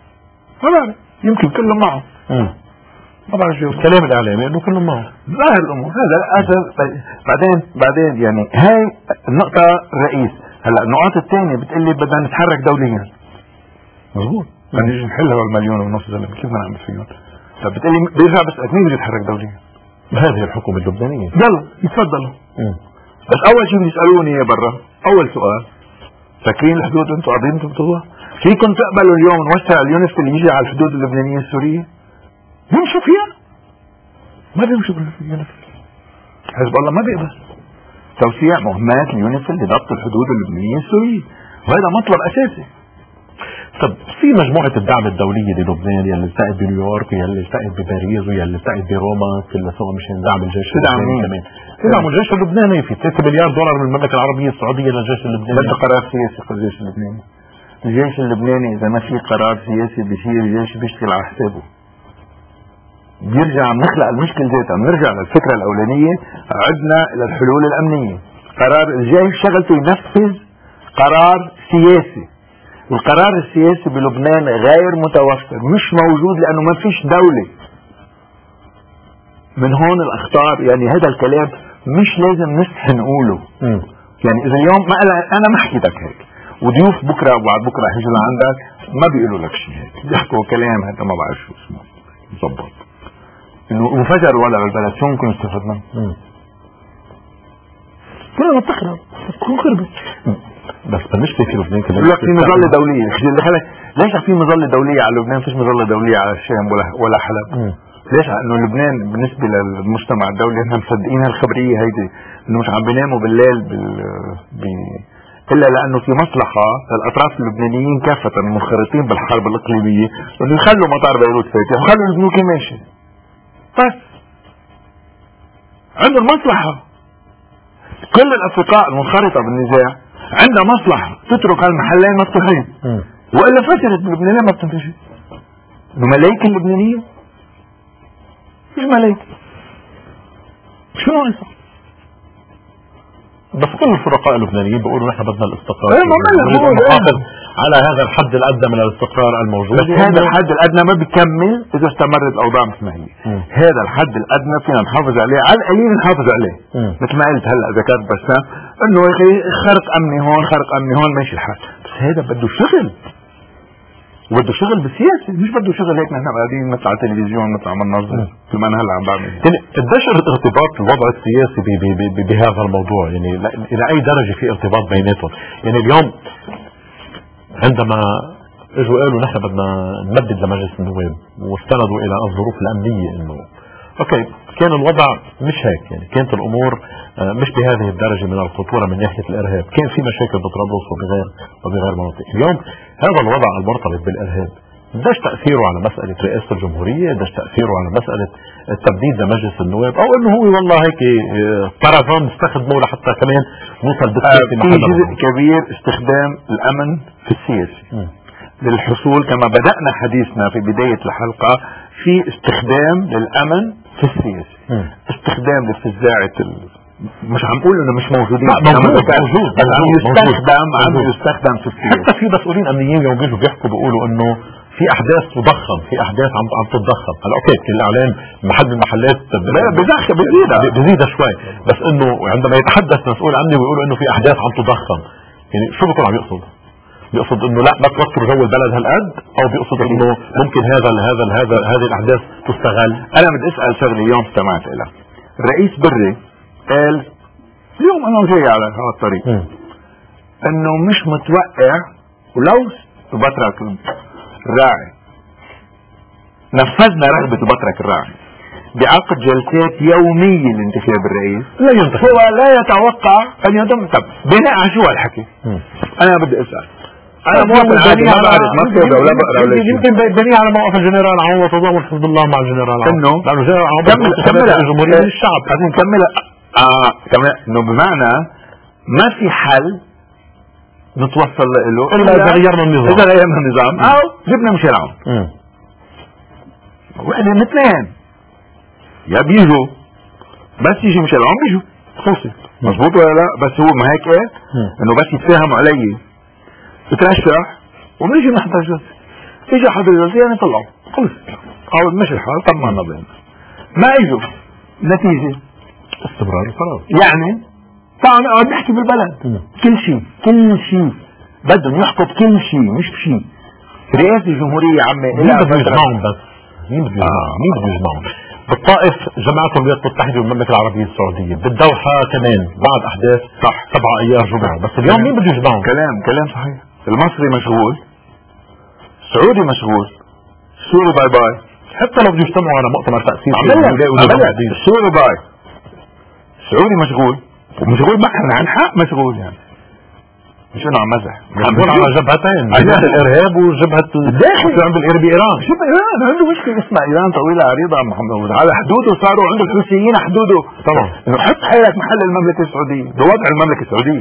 ما بعرف يمكن كلهم معه. ما بعرف شو الكلام الاعلامي انه كلهم معه ظاهر الامور. هذا للاسف. بعدين بعدين يعني هاي النقطه الرئيس. هلا النقاط الثانيه بتقلي بدنا نتحرك دوليا. مضبوط. بدنا نيجي نحلها بالمليون ونص زلمه كيف بدنا نعمل فيهم؟ فبتقلي بيرجع بس مين بده يتحرك دوليا؟ هذه الحكومه اللبنانيه. يلا يتفضلوا. بس اول شيء بيسالوني يا برا اول سؤال فاكرين الحدود انتم قاعدين تبطلوها؟ فيكم تقبلوا اليوم نوسع اليونس اللي يجي على الحدود اللبنانيه السوريه؟ بيمشوا فيها؟ ما بيمشوا باليونيفيل. حزب الله ما بيقبل توسيع مهمات اليونيفيل لضبط الحدود اللبنانيه السوريه، وهذا مطلب اساسي. طب في مجموعه الدعم الدوليه للبنان يلي التقت بنيويورك يلي التقت بباريس ويلي التقت بروما كلها سوا مشان دعم الجيش اللبناني كمان. تدعم الجيش اللبناني في ثلاثة مليار دولار من المملكه العربيه السعوديه للجيش اللبناني. بده قرار سياسي الجيش اللبناني. الجيش اللبناني اذا ما في قرار سياسي بيصير جيش بيشتغل على حسابه. بيرجع نخلق المشكلة ذاتها. بنرجع للفكرة الأولانية، عدنا إلى الحلول الأمنية. قرار الجيش شغلته ينفذ قرار سياسي، والقرار السياسي بلبنان غير متوفر، مش موجود لأنه ما فيش دولة. من هون الأخطار. يعني هذا الكلام مش لازم نستحي نقوله. يعني إذا اليوم ما أنا ما حكيتك هيك وضيوف بكرة وبعد بكرة هيجوا لعندك ما بيقولوا لك شيء هيك، بيحكوا كلام هذا ما بعرف شو اسمه مظبط انه انفجر وضع البلد. شو ممكن نستفاد منه؟ كلنا بتخرب تكون خربت. بس المشكله في لبنان كمان يقول لك في مظله دوليه. اللي خلك ليش في مظله دوليه على لبنان؟ فيش مظله دوليه على الشام ولا ولا حلب. ليش؟ انه لبنان بالنسبه للمجتمع الدولي احنا مصدقين هالخبريه هيدي انه مش عم بيناموا بالليل بال ب... الا لانه في مصلحه للاطراف اللبنانيين كافه المنخرطين بالحرب الاقليميه انه يخلوا مطار بيروت فاتح ويخلوا البنوك ماشي. بس عنده المصلحة. كل الأفرقاء المنخرطة بالنزاع عندها مصلحة تترك هالمحلين مفتوحين، وإلا فشلت بلبنان. ما بتنتشر الملايكة اللبنانية مش ملايكة. شو ناقصة؟ بس كل الفرقاء اللبنانيين بيقولوا نحن بدنا الاستقرار. ايه ما بدنا على هذا الحد الادنى من الاستقرار الموجود. بس هذا الحد الادنى ما بيكمل اذا استمرت الاوضاع مثل ما هي. م. هذا الحد الادنى فينا نحافظ عليه، على القليل نحافظ عليه. م. مثل ما قلت هلا ذكرت بسام انه يا اخي خرق امني هون خرق امني هون ماشي الحال، بس هذا بده شغل، وبده شغل بالسياسه، مش بده شغل هيك نحن قاعدين نطلع على التلفزيون نطلع من نظر مثل ما انا هلا عم بعمل. يعني قديش ارتباط الوضع السياسي ب ب ب بهذا الموضوع؟ يعني الى اي درجه في ارتباط بيناتهم؟ يعني اليوم عندما اجوا قالوا نحن بدنا نمدد لمجلس النواب واستندوا الى الظروف الامنيه انه اوكي كان الوضع مش هيك، يعني كانت الامور مش بهذه الدرجه من الخطوره من ناحيه الارهاب، كان في مشاكل بطرابلس وبغير وبغير مناطق. اليوم هذا الوضع المرتبط بالارهاب قديش تاثيره على مساله رئاسه الجمهوريه؟ قديش تاثيره على مساله التمديد لمجلس النواب؟ او انه هو والله هيك طرفان نستخدمه لحتى كمان نوصل بالسياسه في جزء كبير استخدام الامن في السياسه للحصول، كما بدأنا حديثنا في بداية الحلقة، في استخدام للأمن في السياسة. م. استخدام لفزاعة ال... مش عم قول انه مش موجودين، لا موجود موجود عم يستخدم عم يستخدم في السياسة. حتى في مسؤولين امنيين يوم بيجوا بيحكوا بيقولوا انه في احداث تضخم، في احداث عم عم تتضخم. هلا اوكي الاعلام محل من المحلات بزخم بزيدها بزيدها شوي، بس انه عندما يتحدث مسؤول امني ويقولوا انه في احداث عم تضخم، يعني شو بيكون عم يقصد؟ بيقصد انه لا ما توتر جو البلد هالقد، او بيقصد انه ممكن هذا ال هذا ال هذا هذه الاحداث تستغل؟ انا بدي اسال شغله اليوم استمعت لها. الرئيس بري قال اليوم انا جاي على هذا الطريق م. انه مش متوقع ولو بطرك الراعي نفذنا رغبه بطرك الراعي بعقد جلسات يوميه لانتخاب الرئيس لا ينتخب، هو لا يتوقع ان يتم. طب بناء على شو هالحكي؟ م. انا بدي اسال، انا مواطن عادي ما بعرف ما بكتب ولا بقرا ولا شيء، يمكن بنيه على موقف الجنرال عون وتضامن حزب الله مع الجنرال عون، انه لانه الجنرال عون كمل كمل الجمهوريه للشعب. عايزين نكمل اه كمان انه بمعنى ما في حل نتوصل له الا اذا غيرنا النظام، اذا غيرنا النظام او جبنا مشيل عون. واحنا الاثنين يا بيجوا بس يجي مشيل عون بيجوا خلصت، مظبوط ولا لا؟ بس هو ما هيك ايه انه بس يتفاهموا علي بترشح وبنيجي نحضر جلسه، اجى حضر جلسه يعني طلعوا خلص او مش الحال طمنا بين ما اجوا نتيجه استمرار القرار. يعني تعال نقعد نحكي بالبلد م. كل شيء كل شيء بدهم يحكوا بكل شيء مش بشيء. رئاسه الجمهوريه عمي مين بده يجمعهم؟ بس مين بده يجمعهم؟ مين بده يجمعهم؟ بالطائف جماعة الولايات المتحدة والمملكة العربية السعودية، بالدوحة كمان بعد أحداث صح سبعة أيار جمعة، بس اليوم مين بده يجمعهم؟ كلام كلام صحيح. المصري مشغول، السعودي مشغول، السوري باي باي، حتى لو بده يجتمعوا على مؤتمر تأسيس السوري باي، السعودي مشغول ومشغول معنا عن حق مشغول، يعني مش انه عم مزح مشغول على جبهتين، جبهة الارهاب وجبهة الداخل عند الارهاب بايران. شوف ايران عنده مشكلة اسمها ايران طويلة عريضة عم محمد، على حدوده صاروا عنده الحوثيين حدوده طبعا، انه حط حالك محل المملكة السعودية بوضع المملكة السعودية.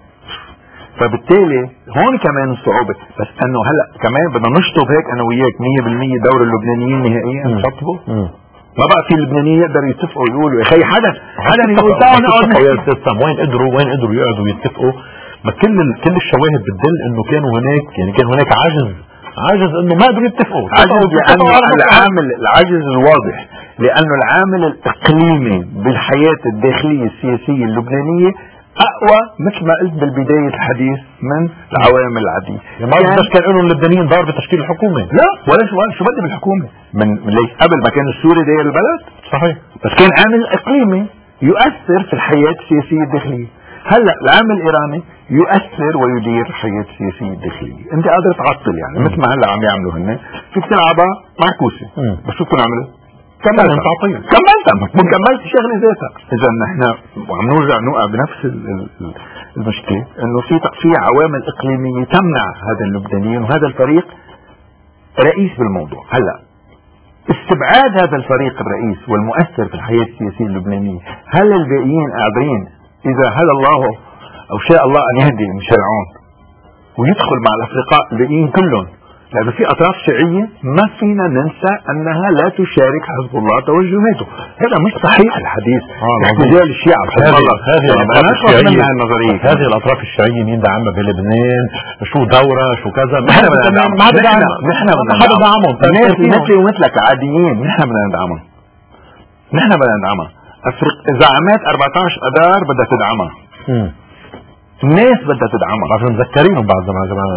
فبالتالي هون كمان الصعوبة، بس انه هلا كمان بدنا نشطب هيك انا وياك مية بالمية دور اللبنانيين نهائيا نشطبه. ما بقى في اللبنانيين يقدروا يتفقوا يقولوا يا اخي حدا حدا يقول تعالوا نقعد يا استاذ وين قدروا وين قدروا يقعدوا يتفقوا؟ ما كل كل الشواهد بتدل انه كانوا هناك، يعني كان هناك عجز عجز انه ما قدروا يتفقوا. عجز لانه العامل العجز الواضح لانه العامل الاقليمي بالحياة الداخلية السياسية اللبنانية اقوى مثل ما قلت بالبداية الحديث من العوامل العادية. يعني ما بدناش كان انه اللبنانيين ضار بتشكيل الحكومة، لا ولا شو شو بدي بالحكومة من ليش قبل ما كان السوري داير البلد صحيح، بس كان عامل اقليمي يؤثر في الحياة السياسية الداخلية. هلا العامل الايراني يؤثر ويدير الحياة السياسية الداخلية، انت قادر تعطل يعني مثل ما هلا عم يعملوا هن فيك تلعبها معكوسة، بس شو تكون عملت؟ كملت تعطيل كملت ما كملت شغله ذاتها. اذا نحن وعم نرجع نوقع بنفس المشكله انه في في عوامل اقليميه تمنع هذا اللبنانيين وهذا الفريق رئيس بالموضوع. هلا استبعاد هذا الفريق الرئيس والمؤثر في الحياه السياسيه اللبنانيه، هل الباقيين قادرين اذا هدى الله او شاء الله ان يهدي مشيل عون ويدخل مع الافرقاء الباقيين كلهم لأنه في أطراف شيعية ما فينا ننسى أنها لا تشارك حزب الله توجهاته. هذا مش صحيح الحديث. احتجاج الشيعة بحزب الله هذه الأطراف الشيعية النظرية هذه الأطراف الشيعية مين دعمها بلبنان؟ شو دورة شو كذا؟ نحن بدنا ندعمهم. ما حدا دعمهم. نحن بدنا ندعمهم. الناس مثلي ومثلك عاديين نحن بدنا ندعمهم. نحن بدنا ندعمها. أفرق زعامات أربعة عشر أذار بدها تدعمها. الناس بدها تدعمها. عشان مذكرينهم بعد ما جماعة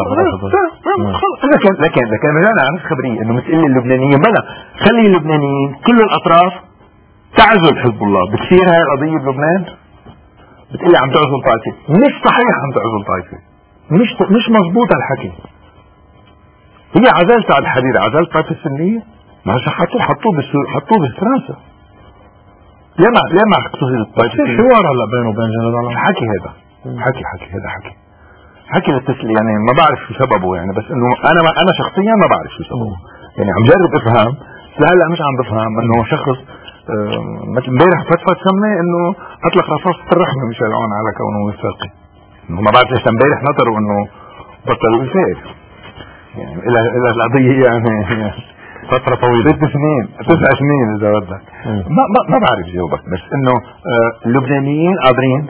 لكن لكن لكن رجعنا عن خبرية انه مثل اللبنانيين بلا خلي اللبنانيين كل الاطراف تعزل حزب الله. بتصير هاي القضية بلبنان بتقلي عم تعزل طائفة. مش صحيح عم تعزل طائفة. مش مش مزبوط الحكي. هي عزلت على الحرير عزلت طائفة السنية ما حطوه حطوه بسور حطوه بفرنسا. ليه ما ليه ما اقتصد الطائفة؟ في حوار هلا بينه وبين جنرال حكي هذا حكي حكي هذا حكي حكي للتسلي يعني ما بعرف شو سببه يعني بس انه انا انا شخصيا ما بعرف شو سببه يعني عم جرب افهم لا مش عم بفهم انه شخص مثل امبارح فتفت سمنه انه اطلق رصاصة الرحمة مشان عون على كونه وفاقي. ما بعرف ليش امبارح نطروا انه بطل وفاق يعني الى الى القضية يعني فترة طويلة ست سنين تسع سنين اذا بدك ما, ما ما بعرف جاوبك بس انه اللبنانيين قادرين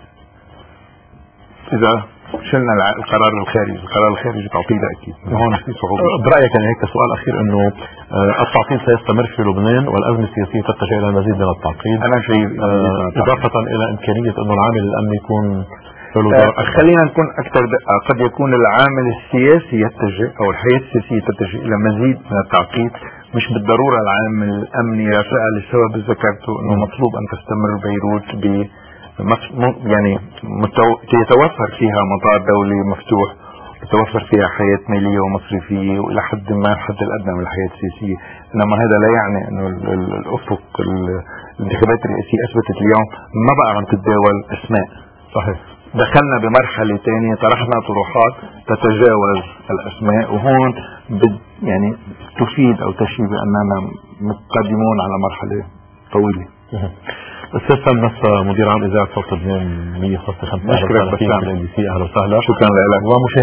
اذا شلنا القرار الخارجي القرار الخارجي تعطيله اكيد هون في صعوبة. برأيك يعني هيك سؤال اخير انه التعقيد سيستمر في لبنان والازمة السياسية تتجه الى مزيد من التعقيد انا شايف اضافة الى امكانية انه العامل الامني يكون آه خلينا نكون اكثر دقة. قد يكون العامل السياسي يتجه او الحياة السياسية تتجه الى مزيد من التعقيد مش بالضرورة العامل الامني يرفع للسبب اللي ذكرته انه مطلوب ان تستمر بيروت ب يعني متو... يتوفر فيها مطار دولي مفتوح يتوفر فيها حياة مالية ومصرفية والى حد ما الحد الادنى من الحياة السياسية. انما هذا لا يعني انه ال... ال... الافق ال... الانتخابات الرئاسية اثبتت اليوم ما بقى عم تتداول اسماء. صحيح. دخلنا بمرحلة ثانية طرحنا طروحات تتجاوز الاسماء وهون بد يعني تفيد او تشير باننا متقدمون على مرحلة طويلة. استاذ سام نصر مدير عام اذاعه صوت لبنان مية وخمسة وخمسين. شكرا بسام. اهلا وسهلا. شكرا لك.